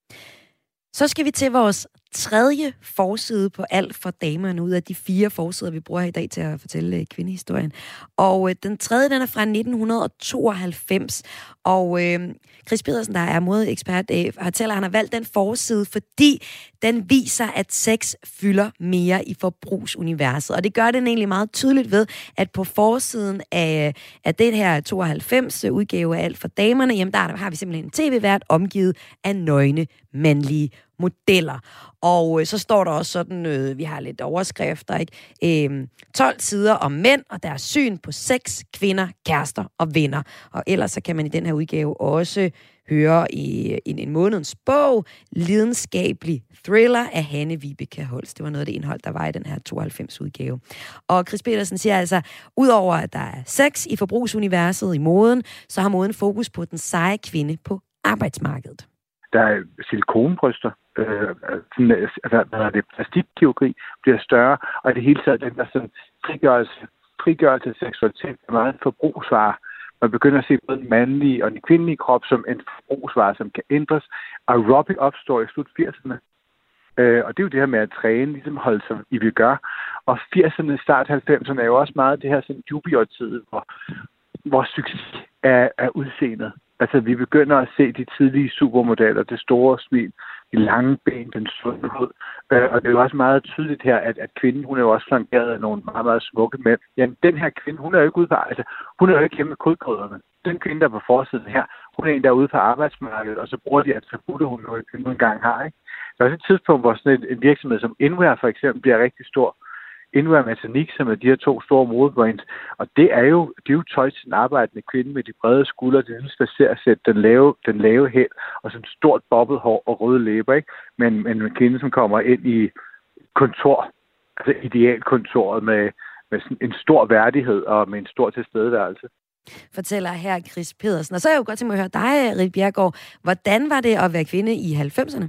Så skal vi til vores tredje forside på Alt for damerne ud af de fire forsider, vi bruger her i dag til at fortælle kvindehistorien. Og øh, den tredje, den er fra nitten tooghalvfems. Og øh, Chris Pedersen, der er modeekspert, øh, fortæller, at han har valgt den forside, fordi den viser, at sex fylder mere i forbrugsuniverset. Og det gør den egentlig meget tydeligt ved, at på forsiden af, af den her tooghalvfems udgave af Alt for damerne, jamen der har vi simpelthen en tv-vært omgivet af nøgne mandlige modeller. Og øh, så står der også sådan, øh, vi har lidt overskrifter, ikke? Øh, tolv sider om mænd og deres syn på sex, kvinder, kærester og venner. Og ellers så kan man i den her udgave også høre i en, en månedens bog, lidenskabelig thriller af Hanne Vibeke Holst. Det var noget af det indhold, der var i den her tooghalvfems udgave. Og Chris Pedersen siger altså, udover at der er sex i forbrugsuniverset i moden, så har moden fokus på den seje kvinde på arbejdsmarkedet. Der er silikonbryster, øh, altså, hvad er det, plastikkirurgi bliver større, og i det hele taget den der sådan frigørelse, frigørelse af seksualitet er meget en forbrugsvare. Man begynder at se både den mandlige og den kvindelige krop som en forbrugsvare, som kan ændres. Aerobic opstår i slut firserne, øh, og det er jo det her med at træne, ligesom holde sig i vi gør. Og firserne, start halvfemserne er jo også meget det her sådan jubilæumstid, hvor, hvor succes er, er udseendet. Altså, vi begynder at se de tidlige supermodeller, det store smil, de lange ben, den sunde hud. Øh, og det er jo også meget tydeligt her, at, at kvinden, hun er jo også flankeret af nogle meget, meget smukke mænd. Jamen, den her kvinde, hun er jo ikke ude på, altså, hun er jo ikke hjemme med kodgrøderne. Den kvinde, der er på forsiden her, hun er en, der er ude på arbejdsmarkedet, og så bruger de attributter, hun nu engang har, ikke? Der er også et tidspunkt, hvor sådan en, en virksomhed som Inwear for eksempel bliver rigtig stor. Inwear Metanik, som er de her to store modebrands, og det er jo, det er jo tøj til den arbejdende kvinde med de brede skuldre, det lille spacersæt, den lave, den lave hæl, og sådan et stort bobbet hår og røde læber, ikke? Men, men en kvinde, som kommer ind i kontor, altså idealkontoret med, med sådan en stor værdighed og med en stor tilstedeværelse. Fortæller her Chris Pedersen. Og så er jeg jo godt til at høre dig, Ritt Bjerregaard. Hvordan var det at være kvinde i halvfemserne?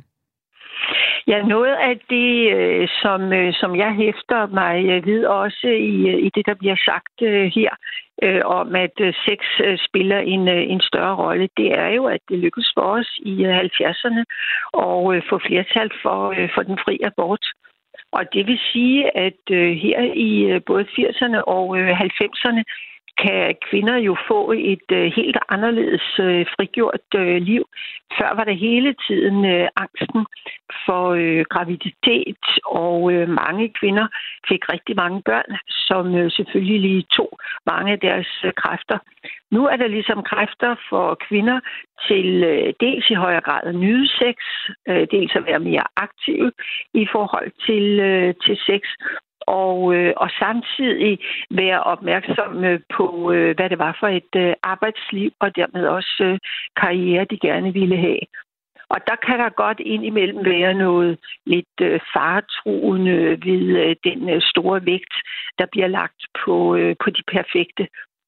Ja, noget af det, som, som jeg hæfter mig ved også i, i det, der bliver sagt her, om at sex spiller en, en større rolle, det er jo, at det lykkedes for os i halvfjerdserne at få flertal for, for den fri abort. Og det vil sige, at her i både firserne og halvfemserne, kan kvinder jo få et øh, helt anderledes øh, frigjort øh, liv. Før var der hele tiden øh, angsten for øh, graviditet, og øh, mange kvinder fik rigtig mange børn, som øh, selvfølgelig lige tog mange af deres øh, kræfter. Nu er der ligesom kræfter for kvinder til øh, dels i højere grad at nyde sex, øh, dels at være mere aktive i forhold til, øh, til sex, Og, øh, og samtidig være opmærksom øh, på, øh, hvad det var for et øh, arbejdsliv, og dermed også øh, karriere, de gerne ville have. Og der kan der godt indimellem være noget lidt øh, faretruende ved øh, den øh, store vægt, der bliver lagt på, øh, på de perfekte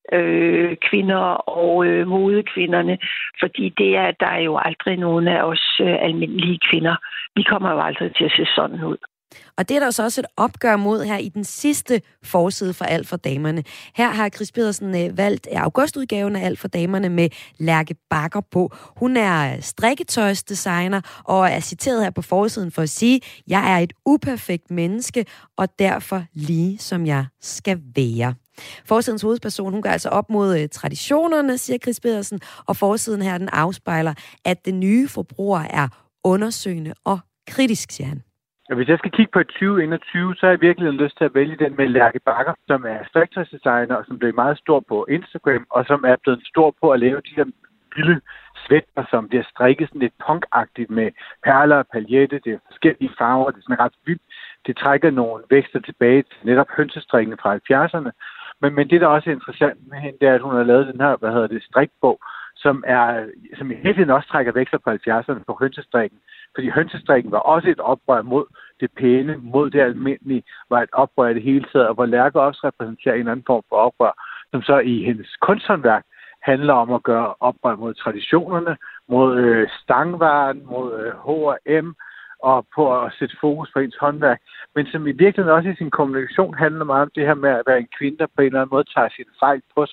øh, kvinder og øh, modekvinderne. Fordi det er, der er jo aldrig nogen af os øh, almindelige kvinder. Vi kommer jo aldrig til at se sådan ud. Og det er der så også et opgør mod her i den sidste forside for Alt for damerne. Her har Chris Pedersen øh, valgt augustudgaven af Alt for damerne med Lærke Bagger på. Hun er strikketøjsdesigner og er citeret her på forsiden for at sige, jeg er et uperfekt menneske, og derfor lige som jeg skal være. Forsidens hovedperson, hun går altså op mod øh, traditionerne, siger Chris Pedersen, og forsiden her, den afspejler, at den nye forbruger er undersøgende og kritisk, siger han. Og hvis jeg skal kigge på tyve enogtyve, så har jeg virkelig lyst til at vælge den med Lærke Bagger, som er strikketøjsdesigner, og som blev meget stor på Instagram, og som er blevet stor på at lave de her vilde sweater, som bliver strikket sådan lidt punkagtigt med perler og paljette. Det er forskellige farver, det er sådan ret vildt. Det trækker nogle vækster tilbage til netop hønsestrikken fra halvfjerdserne. Men, men det, der også er interessant med hende, det er, at hun har lavet den her, hvad hedder det, strikbog, som er, som i hele også trækker veksler på halvfjerdserne på hønsestrikken. Fordi hønsestrikken var også et oprør mod det pæne, mod det almindelige, var et oprør i det hele taget, og hvor Lærke også repræsenterer en anden form for oprør, som så i hendes kunsthåndværk handler om at gøre oprør mod traditionerne, mod øh, stangvaren, mod øh, H og M, og på at sætte fokus på ens håndværk, men som i virkeligheden også i sin kommunikation handler meget om det her med at være en kvinde, der på en eller anden måde tager sin fejl på sig,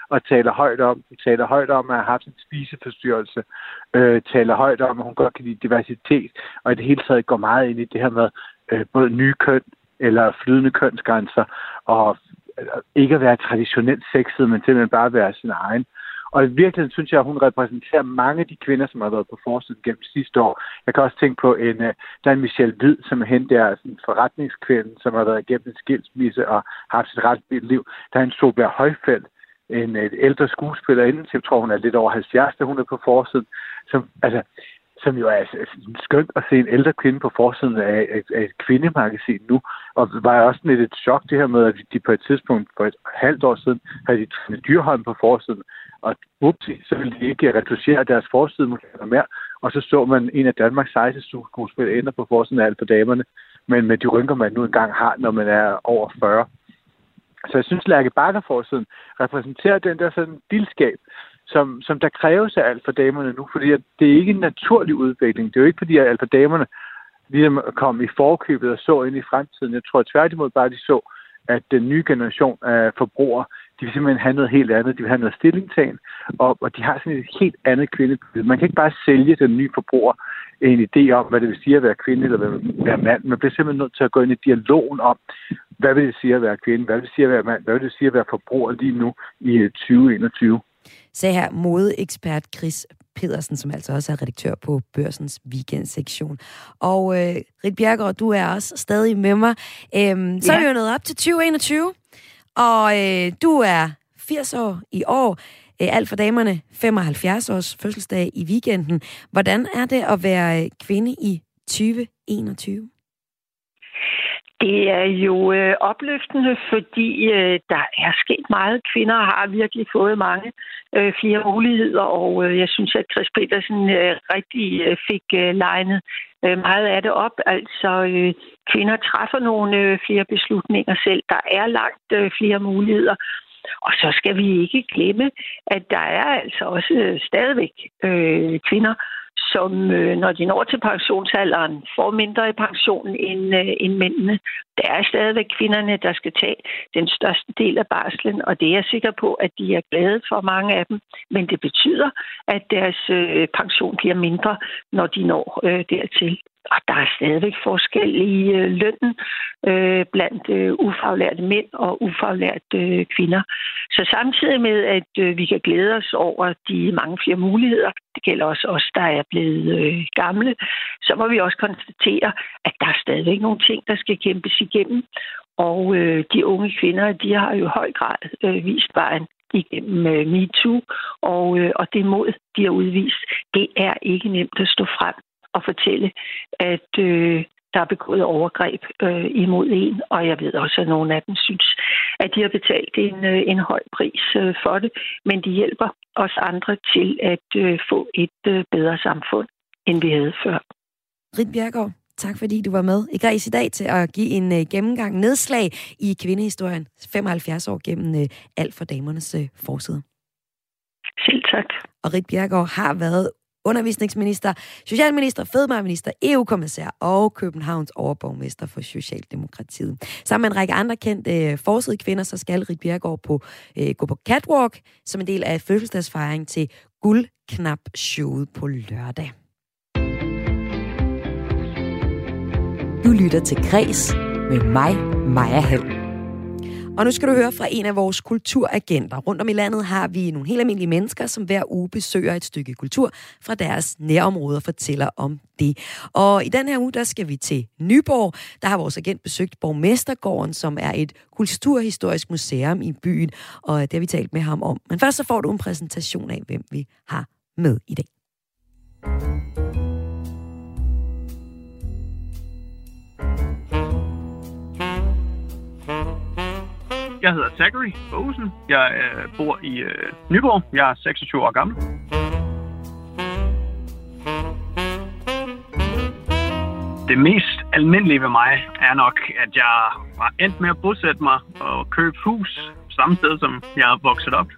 og taler højt om, taler højt om, at have haft en spiseforstyrrelse, øh, taler højt om, at hun godt kan lide diversitet, og i det hele taget går meget ind i det her med øh, både nye køn eller flydende kønsgrænser, og øh, ikke at være traditionelt sexet, men simpelthen bare være sin egen. Og i virkeligheden synes jeg, at hun repræsenterer mange af de kvinder, som har været på forsiden gennem sidste år. Jeg kan også tænke på, en, der er en Michelle Hvid, som er hende der, en forretningskvinde, som har været igennem en skilsmisse og haft et ret vildt liv. Der er en Solbjerg Højfeldt, en et ældre skuespillerinde, jeg tror, hun er lidt over halvfjerds, da hun er på forsiden, som, altså, som jo er skønt at se en ældre kvinde på forsiden af, af, af et kvindemagasin nu. Og det var også lidt et chok, det her med, at de på et tidspunkt for et halvt år siden havde de Trine Dyrholm på forsiden. Og upti, så ville de ikke retuschere deres forsidemodeller mere. Og så så man en af Danmarks sejeste skuespillere ender på forsiden af alt for damerne. Men med de rynker, man nu engang har, når man er over fyrre. Så jeg synes, Lærke Bagger-forsiden repræsenterer den der sådan vildskab, som, som der kræves af alt for damerne nu. Fordi det er ikke en naturlig udvikling. Det er jo ikke fordi, at alt for damerne ligesom kom i forkøbet og så ind i fremtiden. Jeg tror tværtimod bare, de så, at den nye generation af forbrugere, de vil simpelthen have noget helt andet. De vil have noget stillingtagen, og, og de har sådan et helt andet kvindebillede. Man kan ikke bare sælge den nye forbruger en idé om, hvad det vil sige at være kvinde eller være mand. Man bliver simpelthen nødt til at gå ind i dialogen om, hvad vil det sige at være kvinde, hvad vil det sige at være mand, hvad vil det sige at være forbruger lige nu i tyve enogtyve. Sagde her modeekspert Chris Pedersen, som altså også er redaktør på Børsens weekendsektion. Og øh, Ritt Bjerregaard, du er også stadig med mig. Øhm, så ja. Er vi jo nået op til tyve enogtyve, og øh, du er firs år i år. Øh, alt for damerne femoghalvfjerds års fødselsdag i weekenden. Hvordan er det at være kvinde i tyve enogtyve? Det er jo øh, opløftende, fordi øh, der er sket meget. Kvinder har virkelig fået mange øh, flere muligheder, og øh, jeg synes, at Chris Petersen øh, rigtig øh, fik øh, legnet øh, meget af det op. Altså, øh, kvinder træffer nogle øh, flere beslutninger selv. Der er langt øh, flere muligheder. Og så skal vi ikke glemme, at der er altså også øh, stadigvæk øh, kvinder, som øh, når de når til pensionsalderen, får mindre i pensionen end, øh, end mændene. Der er stadigvæk kvinderne, der skal tage den største del af barslen, og det er jeg sikker på, at de er glade for mange af dem. Men det betyder, at deres øh, pension bliver mindre, når de når øh, dertil. Og der er stadigvæk forskel i øh, lønnen øh, blandt øh, ufaglærte mænd og ufaglærte øh, kvinder. Så samtidig med, at øh, vi kan glæde os over de mange flere muligheder, det gælder også os, der er blevet øh, gamle, så må vi også konstatere, at der er stadigvæk nogle ting, der skal kæmpes igennem. Og øh, de unge kvinder, de har jo i høj grad øh, vist vejen igennem øh, MeToo, og, øh, og det mod, de har udvist, det er ikke nemt at stå frem og fortælle, at øh, der er begået overgreb øh, imod en, og jeg ved også, at nogle af dem synes, at de har betalt en, øh, en høj pris øh, for det, men de hjælper os andre til at øh, få et øh, bedre samfund, end vi havde før. Ritt Bjerregaard, tak fordi du var med i Græs i dag til at give en øh, gennemgang nedslag i kvindehistorien femoghalvfjerds år gennem øh, alt for damernes øh, forside. Selv tak. Og Ritt Bjerregaard har været undervisningsminister, socialminister, fødevareminister, E U-kommissær og Københavns overborgmester for Socialdemokratiet. Sammen med en række andre kendte øh, forside kvinder, så skal Ritt Bjerregaard på, øh, gå på catwalk som en del af fødselsdagsfejring til Guldknap-showet på lørdag. Du lytter til Græs med mig, Maja Hall. Og nu skal du høre fra en af vores kulturagenter. Rundt om i landet har vi nogle helt almindelige mennesker, som hver uge besøger et stykke kultur fra deres nærområder og fortæller om det. Og i den her uge, der skal vi til Nyborg. Der har vores agent besøgt Borgmestergården, som er et kulturhistorisk museum i byen. Og det har vi talt med ham om. Men først så får du en præsentation af, hvem vi har med i dag. Jeg hedder Zachary Bosen. Jeg øh, bor i øh, Nyborg. Jeg er seksogtyve år gammel. Det mest almindelige ved mig er nok, at jeg var endt med at bosætte mig og købe hus samme sted, som jeg er vokset op.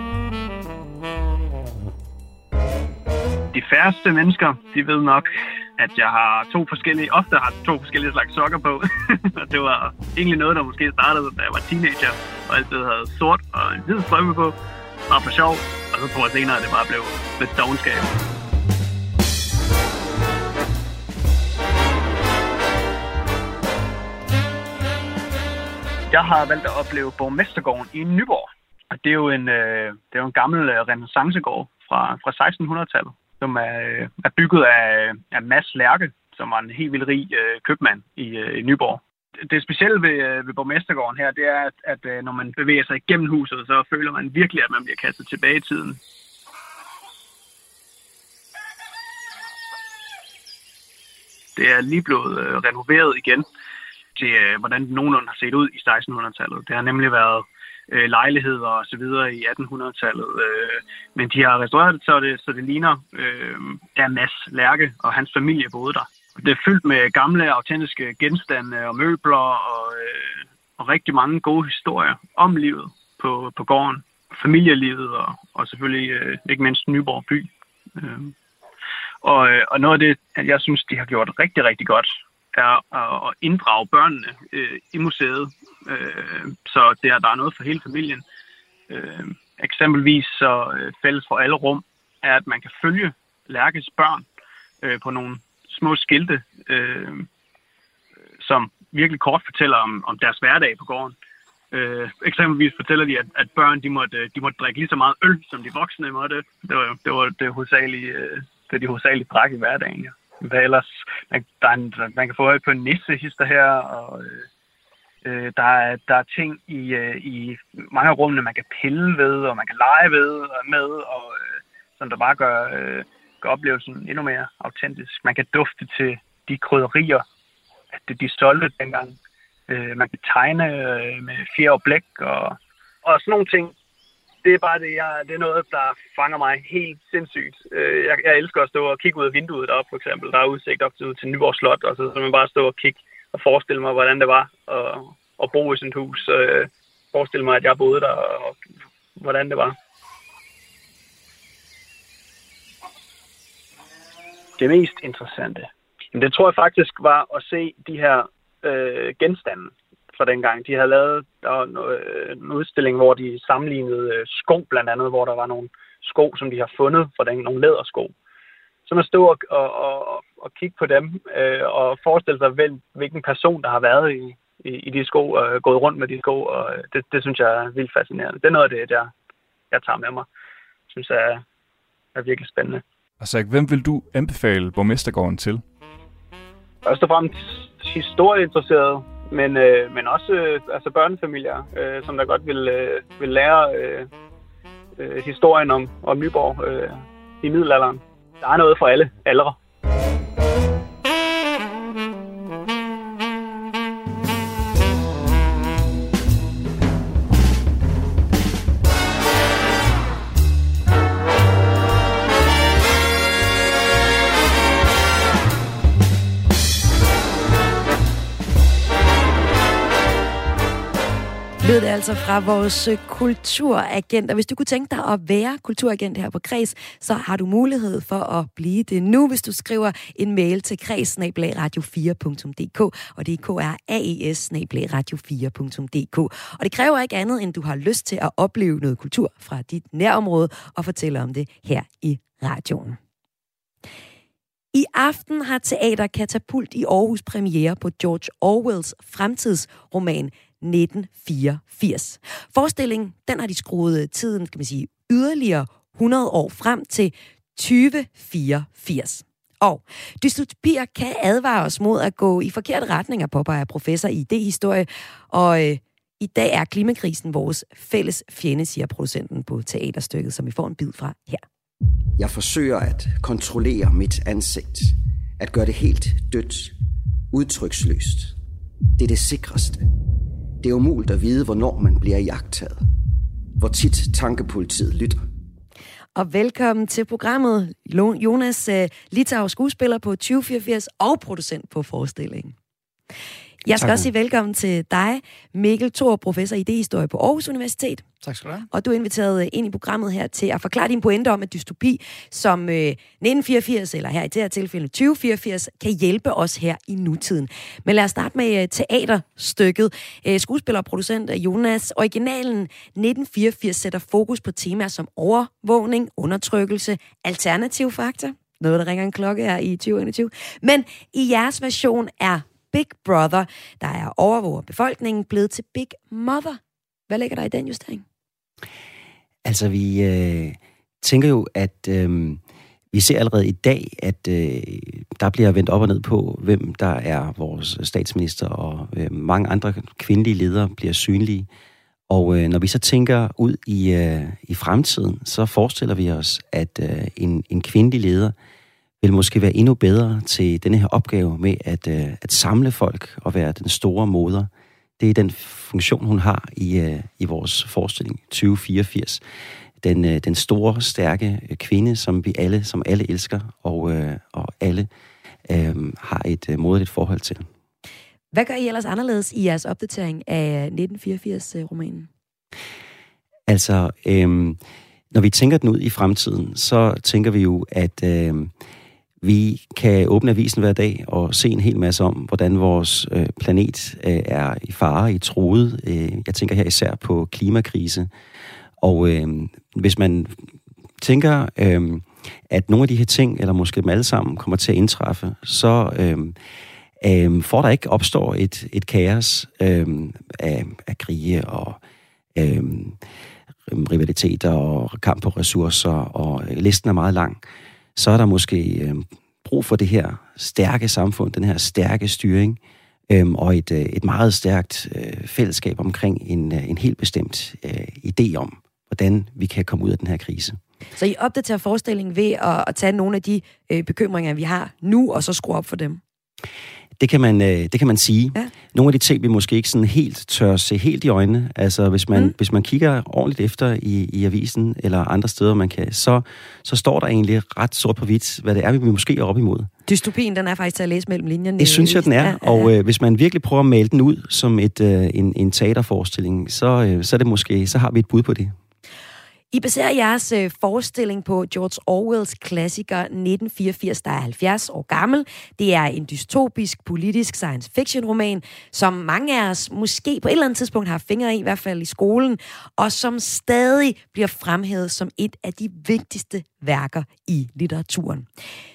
De færreste mennesker, de ved nok, at jeg har to forskellige, ofte har to forskellige slags sokker på. Og det var egentlig noget, der måske startede, da jeg var teenager, og altid havde sort og en hvid strømpe på, bare for sjov. Og så tror jeg senere, at det bare blev lidt dovenskab. Jeg har valgt at opleve Borgmestergården i Nyborg. Og det er jo en, øh, det er jo en gammel øh, renæssancegård fra, fra sekstenhundredetallet, som er, øh, er bygget af, af Mads Lerche, som var en helt vildt rig øh, købmand i, øh, i Nyborg. Det specielle ved, øh, ved Borgmestergården her, det er, at, at øh, når man bevæger sig igennem huset, så føler man virkelig, at man bliver kastet tilbage i tiden. Det er lige blevet øh, renoveret igen til, øh, hvordan det nogenlunde har set ud i sekstenhundredetallet. Det har nemlig været øh, lejligheder og så videre i attenhundredetallet. Øh, men de har restaureret det, så det, så det ligner, øh, der Mads Lerche og hans familie boede der. Det er fyldt med gamle, autentiske genstande og møbler og, øh, og rigtig mange gode historier om livet på, på gården. Familielivet og, og selvfølgelig øh, ikke mindst Nyborg by. Øh. Og, og noget af det, jeg synes, de har gjort rigtig, rigtig godt, er at inddrage børnene øh, i museet, øh, så der, der er noget for hele familien. Øh, eksempelvis så øh, fælles for alle rum er, at man kan følge Lerches børn øh, på nogle små skilte, øh, som virkelig kort fortæller om, om deres hverdag på gården. Øh, eksempelvis fortæller de, at, at børn de måtte, de måtte drikke lige så meget øl, som de voksne måtte. Det var det, var det hovedsagelige, øh, det de hovedsagelige drak i hverdagen, ja. Hvad ellers? Man, der er en, man kan få øje på en nissehister her, og øh, der, er, der er ting i, øh, i mange af rummene, man kan pille ved, og man kan lege ved og med, og øh, som der bare gør, øh, gør oplevelsen endnu mere autentisk. Man kan dufte til de krydderier, at det de solgte dengang. Øh, man kan tegne øh, med fjer og blæk, og, og sådan nogle ting. Det er bare det, jeg, det er noget, der fanger mig helt sindssygt. Jeg, jeg elsker at stå og kigge ud af vinduet deroppe, for eksempel. Der er udsigt op til, til Nyborg Slot, og så kan man bare stå og kigge og forestille mig, hvordan det var at, at bo i sådan et hus. Forestille mig, at jeg boede der, og hvordan det var. Det mest interessante, det tror jeg faktisk var at se de her øh, genstande fra dengang. De havde lavet der var en udstilling, hvor de sammenlignede sko, blandt andet, hvor der var nogle sko, som de har fundet fra den, nogle lædersko. Så man stod og, og, og, og kigge på dem, øh, og forestille sig, hvem, hvilken person, der har været i, i, i de sko, og gået rundt med de sko, og det, det synes jeg er vildt fascinerende. Det er noget af det, jeg, jeg tager med mig. Jeg synes, jeg er, er virkelig spændende. Og så, hvem vil du anbefale Borgmestergården til? Først og fremmest historieinteresserede, men, øh, men også øh, altså børnefamilier, øh, som der godt vil, øh, vil lære øh, øh, historien om, om Nyborg øh, i middelalderen. Der er noget for alle aldre. Lød det altså fra vores kulturagent. Og hvis du kunne tænke dig at være kulturagent her på Kreds, så har du mulighed for at blive det nu, hvis du skriver en mail til kreds snabel-a radio fire punktum d k, og det er k r a e s snabel-a radio fire punktum d k. Og det kræver ikke andet, end du har lyst til at opleve noget kultur fra dit nærområde og fortælle om det her i radioen. I aften har Teater Katapult i Aarhus premiere på George Orwells fremtidsroman nitten fireogfirs. Forestillingen, den har de skruet tiden, skal man sige, yderligere hundrede år frem til tyve fireogfirs. Og dystopier kan advare os mod at gå i forkerte retninger, påpeger professor i idéhistorie. Og øh, i dag er klimakrisen vores fælles fjende, siger producenten på teaterstykket, som vi får en bid fra her. Jeg forsøger at kontrollere mit ansigt. At gøre det helt dødt, udtryksløst. Det er det sikreste. Det er umuligt at vide, hvornår man bliver iagttaget. Hvor tit tankepolitiet lytter. Og velkommen til programmet, Jonas uh, Litau, skuespiller på tyve fireogfirs og producent på forestillingen. Jeg skal tak. også sige velkommen til dig, Mikkel Thorup, professor i idéhistorie på Aarhus Universitet. Tak skal du have. Og du er inviteret ind i programmet her til at forklare din pointe om, at dystopi som øh, nitten fireogfirs, eller her i det her tilfælde tyve fireogfirs, kan hjælpe os her i nutiden. Men lad os starte med øh, teaterstykket. Øh, skuespiller og producent Jonas. Originalen nitten fireogfirs sætter fokus på temaer som overvågning, undertrykkelse, alternativ faktor. Noget, der ringer en klokke her i tyve enogtyve. Men i jeres version er Big Brother, der er overvåger befolkningen, blevet til Big Mother. Hvad ligger der i den justering? Altså, vi øh, tænker jo, at øh, vi ser allerede i dag, at øh, der bliver vendt op og ned på, hvem der er vores statsminister, og øh, mange andre kvindelige ledere bliver synlige. Og øh, når vi så tænker ud i, øh, i fremtiden, så forestiller vi os, at øh, en, en kvindelig leder vil måske være endnu bedre til denne her opgave med at, øh, at samle folk og være den store moder. Det er den funktion, hun har i, øh, i vores forestilling tyve fireogfirs. Den, øh, den store, stærke kvinde, som vi alle, som alle elsker, og, øh, og alle øh, har et øh, moderligt forhold til. Hvad gør I ellers anderledes i jeres opdatering af nitten fireogfirs-romanen? Altså, øh, når vi tænker den ud i fremtiden, så tænker vi jo, at øh, vi kan åbne avisen hver dag og se en hel masse om, hvordan vores øh, planet øh, er i fare, i truet. Øh, jeg tænker her især på klimakrise. Og øh, hvis man tænker, øh, at nogle af de her ting, eller måske dem alle sammen, kommer til at indtræffe, så øh, øh, for der ikke opstår et, et kaos øh, af, af krige og øh, rivaliteter og kamp på ressourcer, og listen er meget lang, så er der måske øh, brug for det her stærke samfund, den her stærke styring, øh, og et, øh, et meget stærkt øh, fællesskab omkring en, øh, en helt bestemt øh, idé om, hvordan vi kan komme ud af den her krise. Så I opdaterer forestillingen ved at, at tage nogle af de øh, bekymringer, vi har nu, og så skrue op for dem? Det kan man, øh, det kan man sige. Ja. Nogle af de ting, vi måske ikke sådan helt tør se helt i øjnene, altså hvis man, mm. hvis man kigger ordentligt efter i, i avisen eller andre steder, man kan, så, så står der egentlig ret sort på hvidt, hvad det er, vi måske er op imod. Dystopien, den er faktisk til at læse mellem linjerne. Det synes jeg, den er, ja, ja, ja. Og øh, hvis man virkelig prøver at male den ud som et, øh, en, en teaterforestilling, så, øh, så er det måske, så har vi et bud på det. I baserer jeres øh, forestilling på George Orwells klassiker nitten fireogfirs, der er halvfjerds år gammel. Det er en dystopisk, politisk science fiction roman, som mange af os måske på et eller andet tidspunkt har fingre i, i hvert fald i skolen, og som stadig bliver fremhævet som et af de vigtigste værker i litteraturen.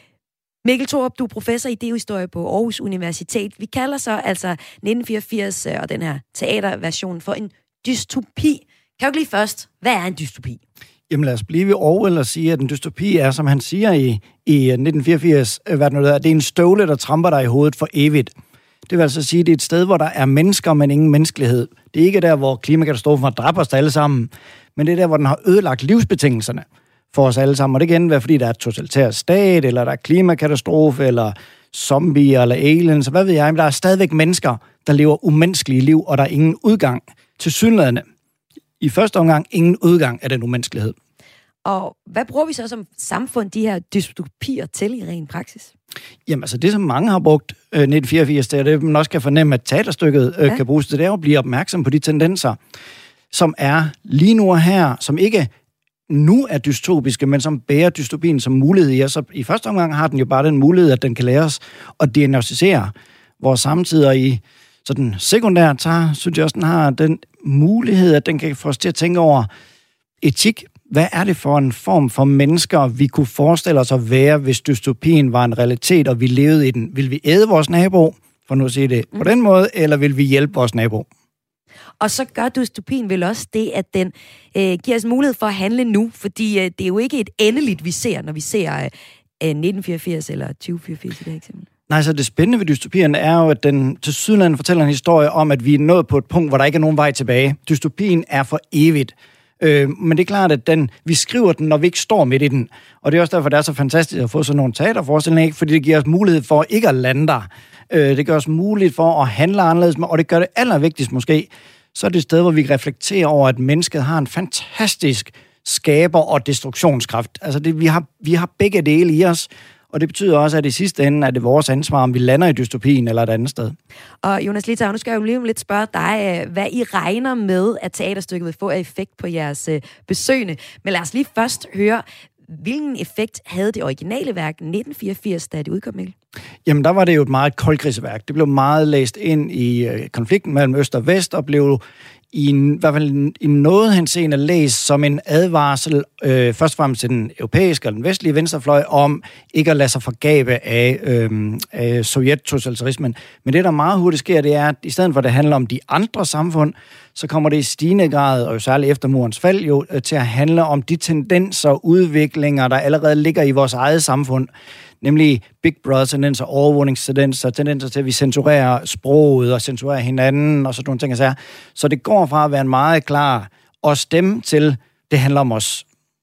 Mikkel Thorup, du er professor i idéhistorie på Aarhus Universitet. Vi kalder så altså nitten fireogfirs og den her teaterversion for en dystopi. Kan du lige først, hvad er en dystopi? Jamen lad os blive ved Orwell og sige, at en dystopi er, som han siger i, i nitten fireogfirs, hvad det, er, det er en støvle, der tramper dig i hovedet for evigt. Det vil altså sige, at det er et sted, hvor der er mennesker, men ingen menneskelighed. Det er ikke der, hvor klimakatastrofen har dræbt os alle sammen, men det er der, hvor den har ødelagt livsbetingelserne for os alle sammen. Og det kan være, fordi der er et totalitært stat, eller der er klimakatastrofe, eller zombier, eller aliens, så hvad ved jeg, men der er stadigvæk mennesker, der lever umenneskelige liv, og der er ingen udgang til synlædende. I første omgang ingen udgang af den umenneskelighed. Og hvad bruger vi så som samfund de her dystopier til i ren praksis? Jamen altså det, som mange har brugt øh, nitten fireogfirs, det er det, man også kan fornemme, at teaterstykket øh, ja. kan bruges til, det er at blive opmærksom på de tendenser, som er lige nu og her, som ikke nu er dystopiske, men som bærer dystopien som mulighed i os. Så i første omgang har den jo bare den mulighed, at den kan lære os at diagnostisere vores samtider i sådan sekundært, så synes jeg også, den har den mulighed, at den kan få os til at tænke over etik. Hvad er det for en form for mennesker, vi kunne forestille os at være, hvis dystopien var en realitet, og vi levede i den? Vil vi æde vores nabo, for nu at sige det på den måde, eller vil vi hjælpe vores nabo? Og så gør dystopien vel også det, at den øh, giver os mulighed for at handle nu, fordi øh, det er jo ikke et endeligt, vi ser, når vi ser øh, nitten fireogfirs eller tyve fireogfirs i det eksempel. Nej, så det spændende ved dystopien er jo, at den til sydenlandet fortæller en historie om, at vi er nået på et punkt, hvor der ikke er nogen vej tilbage. Dystopien er for evigt. Øh, men det er klart, at den, vi skriver den, når vi ikke står midt i den. Og det er også derfor, det er så fantastisk at få sådan nogle teaterforestillinger, ikke? Fordi det giver os mulighed for ikke at lande der. Øh, det gør os muligt for at handle anderledes, og det gør det allervigtigst måske, så er det et sted, hvor vi kan reflektere over, at mennesket har en fantastisk skaber- og destruktionskraft. Altså det, vi, har, vi har begge dele i os, Og det betyder også, at i sidste ende er det vores ansvar, om vi lander i dystopien eller et andet sted. Og Jonas Litav, nu skal jeg jo lige lidt spørge dig, hvad I regner med, at teaterstykket vil få af effekt på jeres besøgende. Men lad os lige først høre, hvilken effekt havde det originale værk nitten fireogfirs, da det udkom, Mikkel? Jamen, der var det jo et meget koldkrigsværk. Det blev meget læst ind i øh, konflikten mellem øst og vest, og blev i, en, i hvert fald i noget henseende læst som en advarsel, øh, først og fremmest til den europæiske og den vestlige venstrefløj, om ikke at lade sig forgabe af, øh, af sovjet-totalitarismen. Men det, der meget hurtigt sker, det er, at i stedet for at det handler om de andre samfund, så kommer det i stigende grad, og jo særligt efter murens fald, jo, til at handle om de tendenser og udviklinger, der allerede ligger i vores eget samfund. Nemlig Big Brother-tendenser, overvågningstendenser, tendenser til, at vi censurerer sproget og censurerer hinanden og sådan nogle ting. Så, så det går fra at være en meget klar os dem til, det handler om os.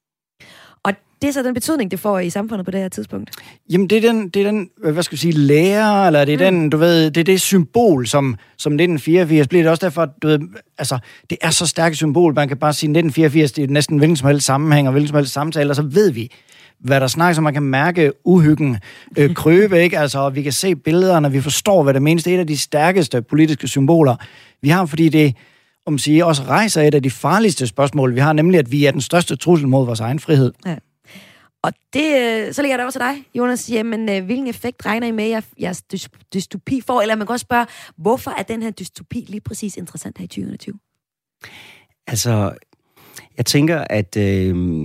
Og det er så den betydning, det får i samfundet på det her tidspunkt? Jamen, det er den, det er den hvad skal vi sige, lærer, eller det er mm. den, du ved, det er det symbol, som, som nitten fireogfirs bliver. Det også derfor, du ved, altså, det er så stærkt symbol, man kan bare sige, nitten fireogfirs, det er næsten hvilken som helst sammenhæng og hvilken som helst samtale, og så ved vi, hvad der snakker, så man kan mærke uhyggen øh, krøbe, ikke? Altså, og vi kan se billederne, vi forstår, hvad det menes. Det er et af de stærkeste politiske symboler, vi har, fordi det, om sige, også rejser et af de farligste spørgsmål, vi har, nemlig, at vi er den største trussel mod vores egen frihed. Ja. Og det, så ligger der også til dig, Jonas. Jamen, hvilken effekt regner I med, at jeres dystopi får? Eller man kan også spørge, hvorfor er den her dystopi lige præcis interessant her i tyve enogtyve? Altså, jeg tænker, at øh,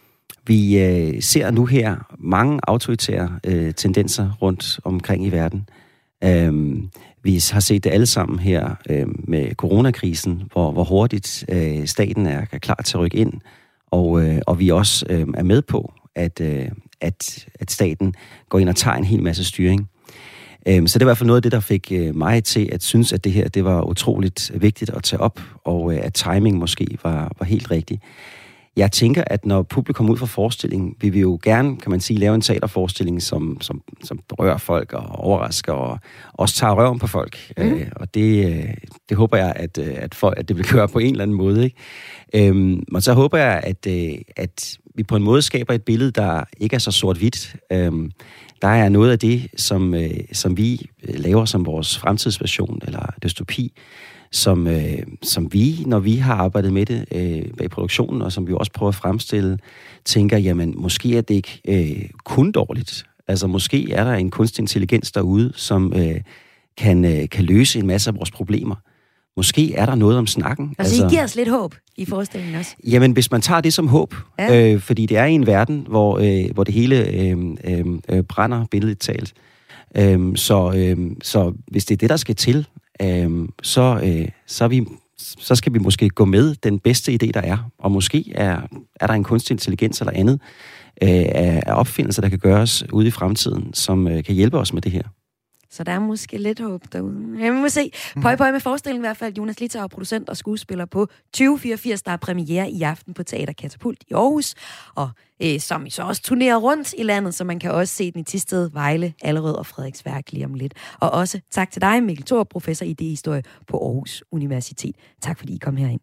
vi øh, ser nu her mange autoritære øh, tendenser rundt omkring i verden. Øh, vi har set det alle sammen her øh, med coronakrisen, hvor, hvor hurtigt øh, staten er klar til at rykke ind, og, øh, og vi også øh, er med på, at, øh, at, at staten går ind og tager en hel masse styring. Øh, så det var i hvert fald noget af det, der fik øh, mig til at synes, at det her det var utroligt vigtigt at tage op, og øh, at timing måske var, var helt rigtig. Jeg tænker, at når publikum ud fra forestillingen, vil vi jo gerne, kan man sige, lave en teaterforestilling, som, som, som berører folk og overrasker og også tager røven på folk. Mm. Øh, og det, øh, det håber jeg, at, at, folk, at det vil gøre på en eller anden måde. Ikke? Øhm, og så håber jeg, at, øh, at vi på en måde skaber et billede, der ikke er så sort-hvidt. Øhm, der er noget af det, som, øh, som vi laver som vores fremtidsversion eller dystopi, Som, øh, som vi, når vi har arbejdet med det øh, bag produktionen, og som vi også prøver at fremstille, tænker, jamen, måske er det ikke øh, kun dårligt. Altså, måske er der en kunstig intelligens derude, som øh, kan, øh, kan løse en masse af vores problemer. Måske er der noget om snakken. Altså, altså I giver os lidt håb i forestillingen også? Jamen, hvis man tager det som håb, ja. øh, fordi det er i en verden, hvor, øh, hvor det hele øh, øh, brænder billedligt talt. Øh, så, øh, så hvis det er det, der skal til, Øhm, så, øh, så, vi, så skal vi måske gå med den bedste idé, der er. Og måske er, er der en kunstig intelligens eller andet øh, af, af opfindelser, der kan gøres ude i fremtiden, som øh, kan hjælpe os med det her. Så der er måske lidt håb derude. Ja, vi må se. Pøj, pøj med forestillingen i hvert fald. Jonas Litav, producent og skuespiller på tyve fireogfirs, der er premiere i aften på Teater Katapult i Aarhus. Og øh, som I så også turnerer rundt i landet, så man kan også se den i Thisted, Vejle, Allerød og Frederiksværk lige om lidt. Og også tak til dig, Mikkel Thorup, professor i idéhistorie på Aarhus Universitet. Tak fordi I kom herind.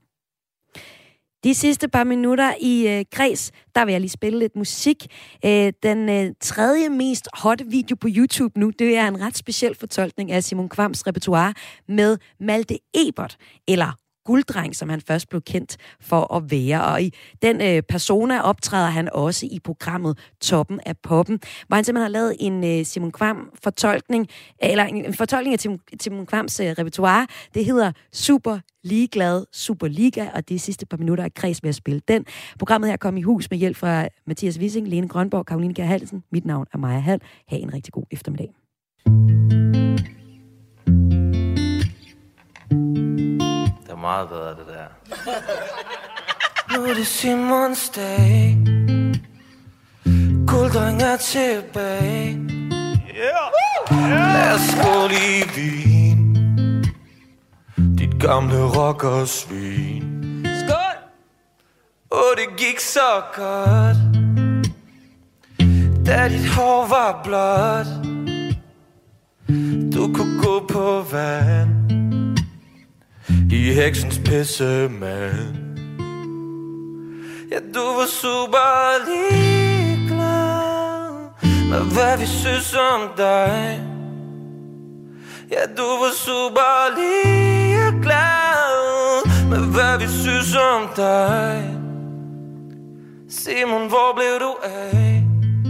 De sidste par minutter i øh, Kreds, der vil jeg lige spille lidt musik. Øh, den øh, tredje mest hotte video på YouTube nu, det er en ret speciel fortolkning af Simon Kvams repertoire med Malte Ebert, eller Gulddreng, som han først blev kendt for at være. Og i den øh, persona optræder han også i programmet Toppen af Poppen, hvor han simpelthen har lavet en øh, Simon Kvam-fortolkning, eller en, en fortolkning af Simon, Simon Kvams øh, repertoire. Det hedder Super Ligeglad Superliga, og de sidste par minutter er Kreds ved at spille den. Programmet her kom i hus med hjælp fra Mathias Wissing, Lene Grønborg, Karoline Kjær Halsen. Mit navn er Maja Hall. Ha' en rigtig god eftermiddag. Det er meget bedre, det der. Nu er det Simons dag. Gulddreng er tilbage. Yeah. Lad os skåle i vin. Dit gamle rockersvin. Skål! Og det gik så godt, da dit hår var blåt. Du kunne gå på vand i heksens pissemand. Ja, du var super ligeglad med hvad vi synes om dig. Ja, du var super lige glad med hvad vi synes om dig. Simon, hvor blev du af?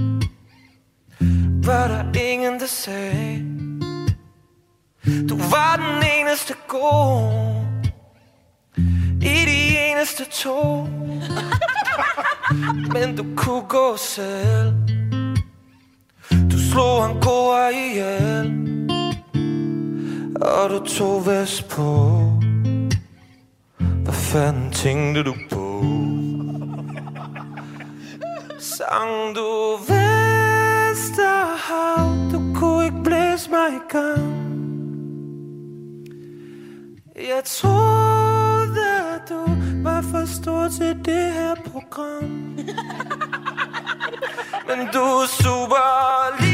Var der ingen, der sagde du var den eneste gode i de eneste to. Men du kunne gå selv. Du slog en god ihjel, og du tog vest på. Hvad fanden tænkte du på? Sang du Vesterhav, du kunne ikke blæse mig i gang. Jeg troede, at du var for stor til det her program. Men du er super lige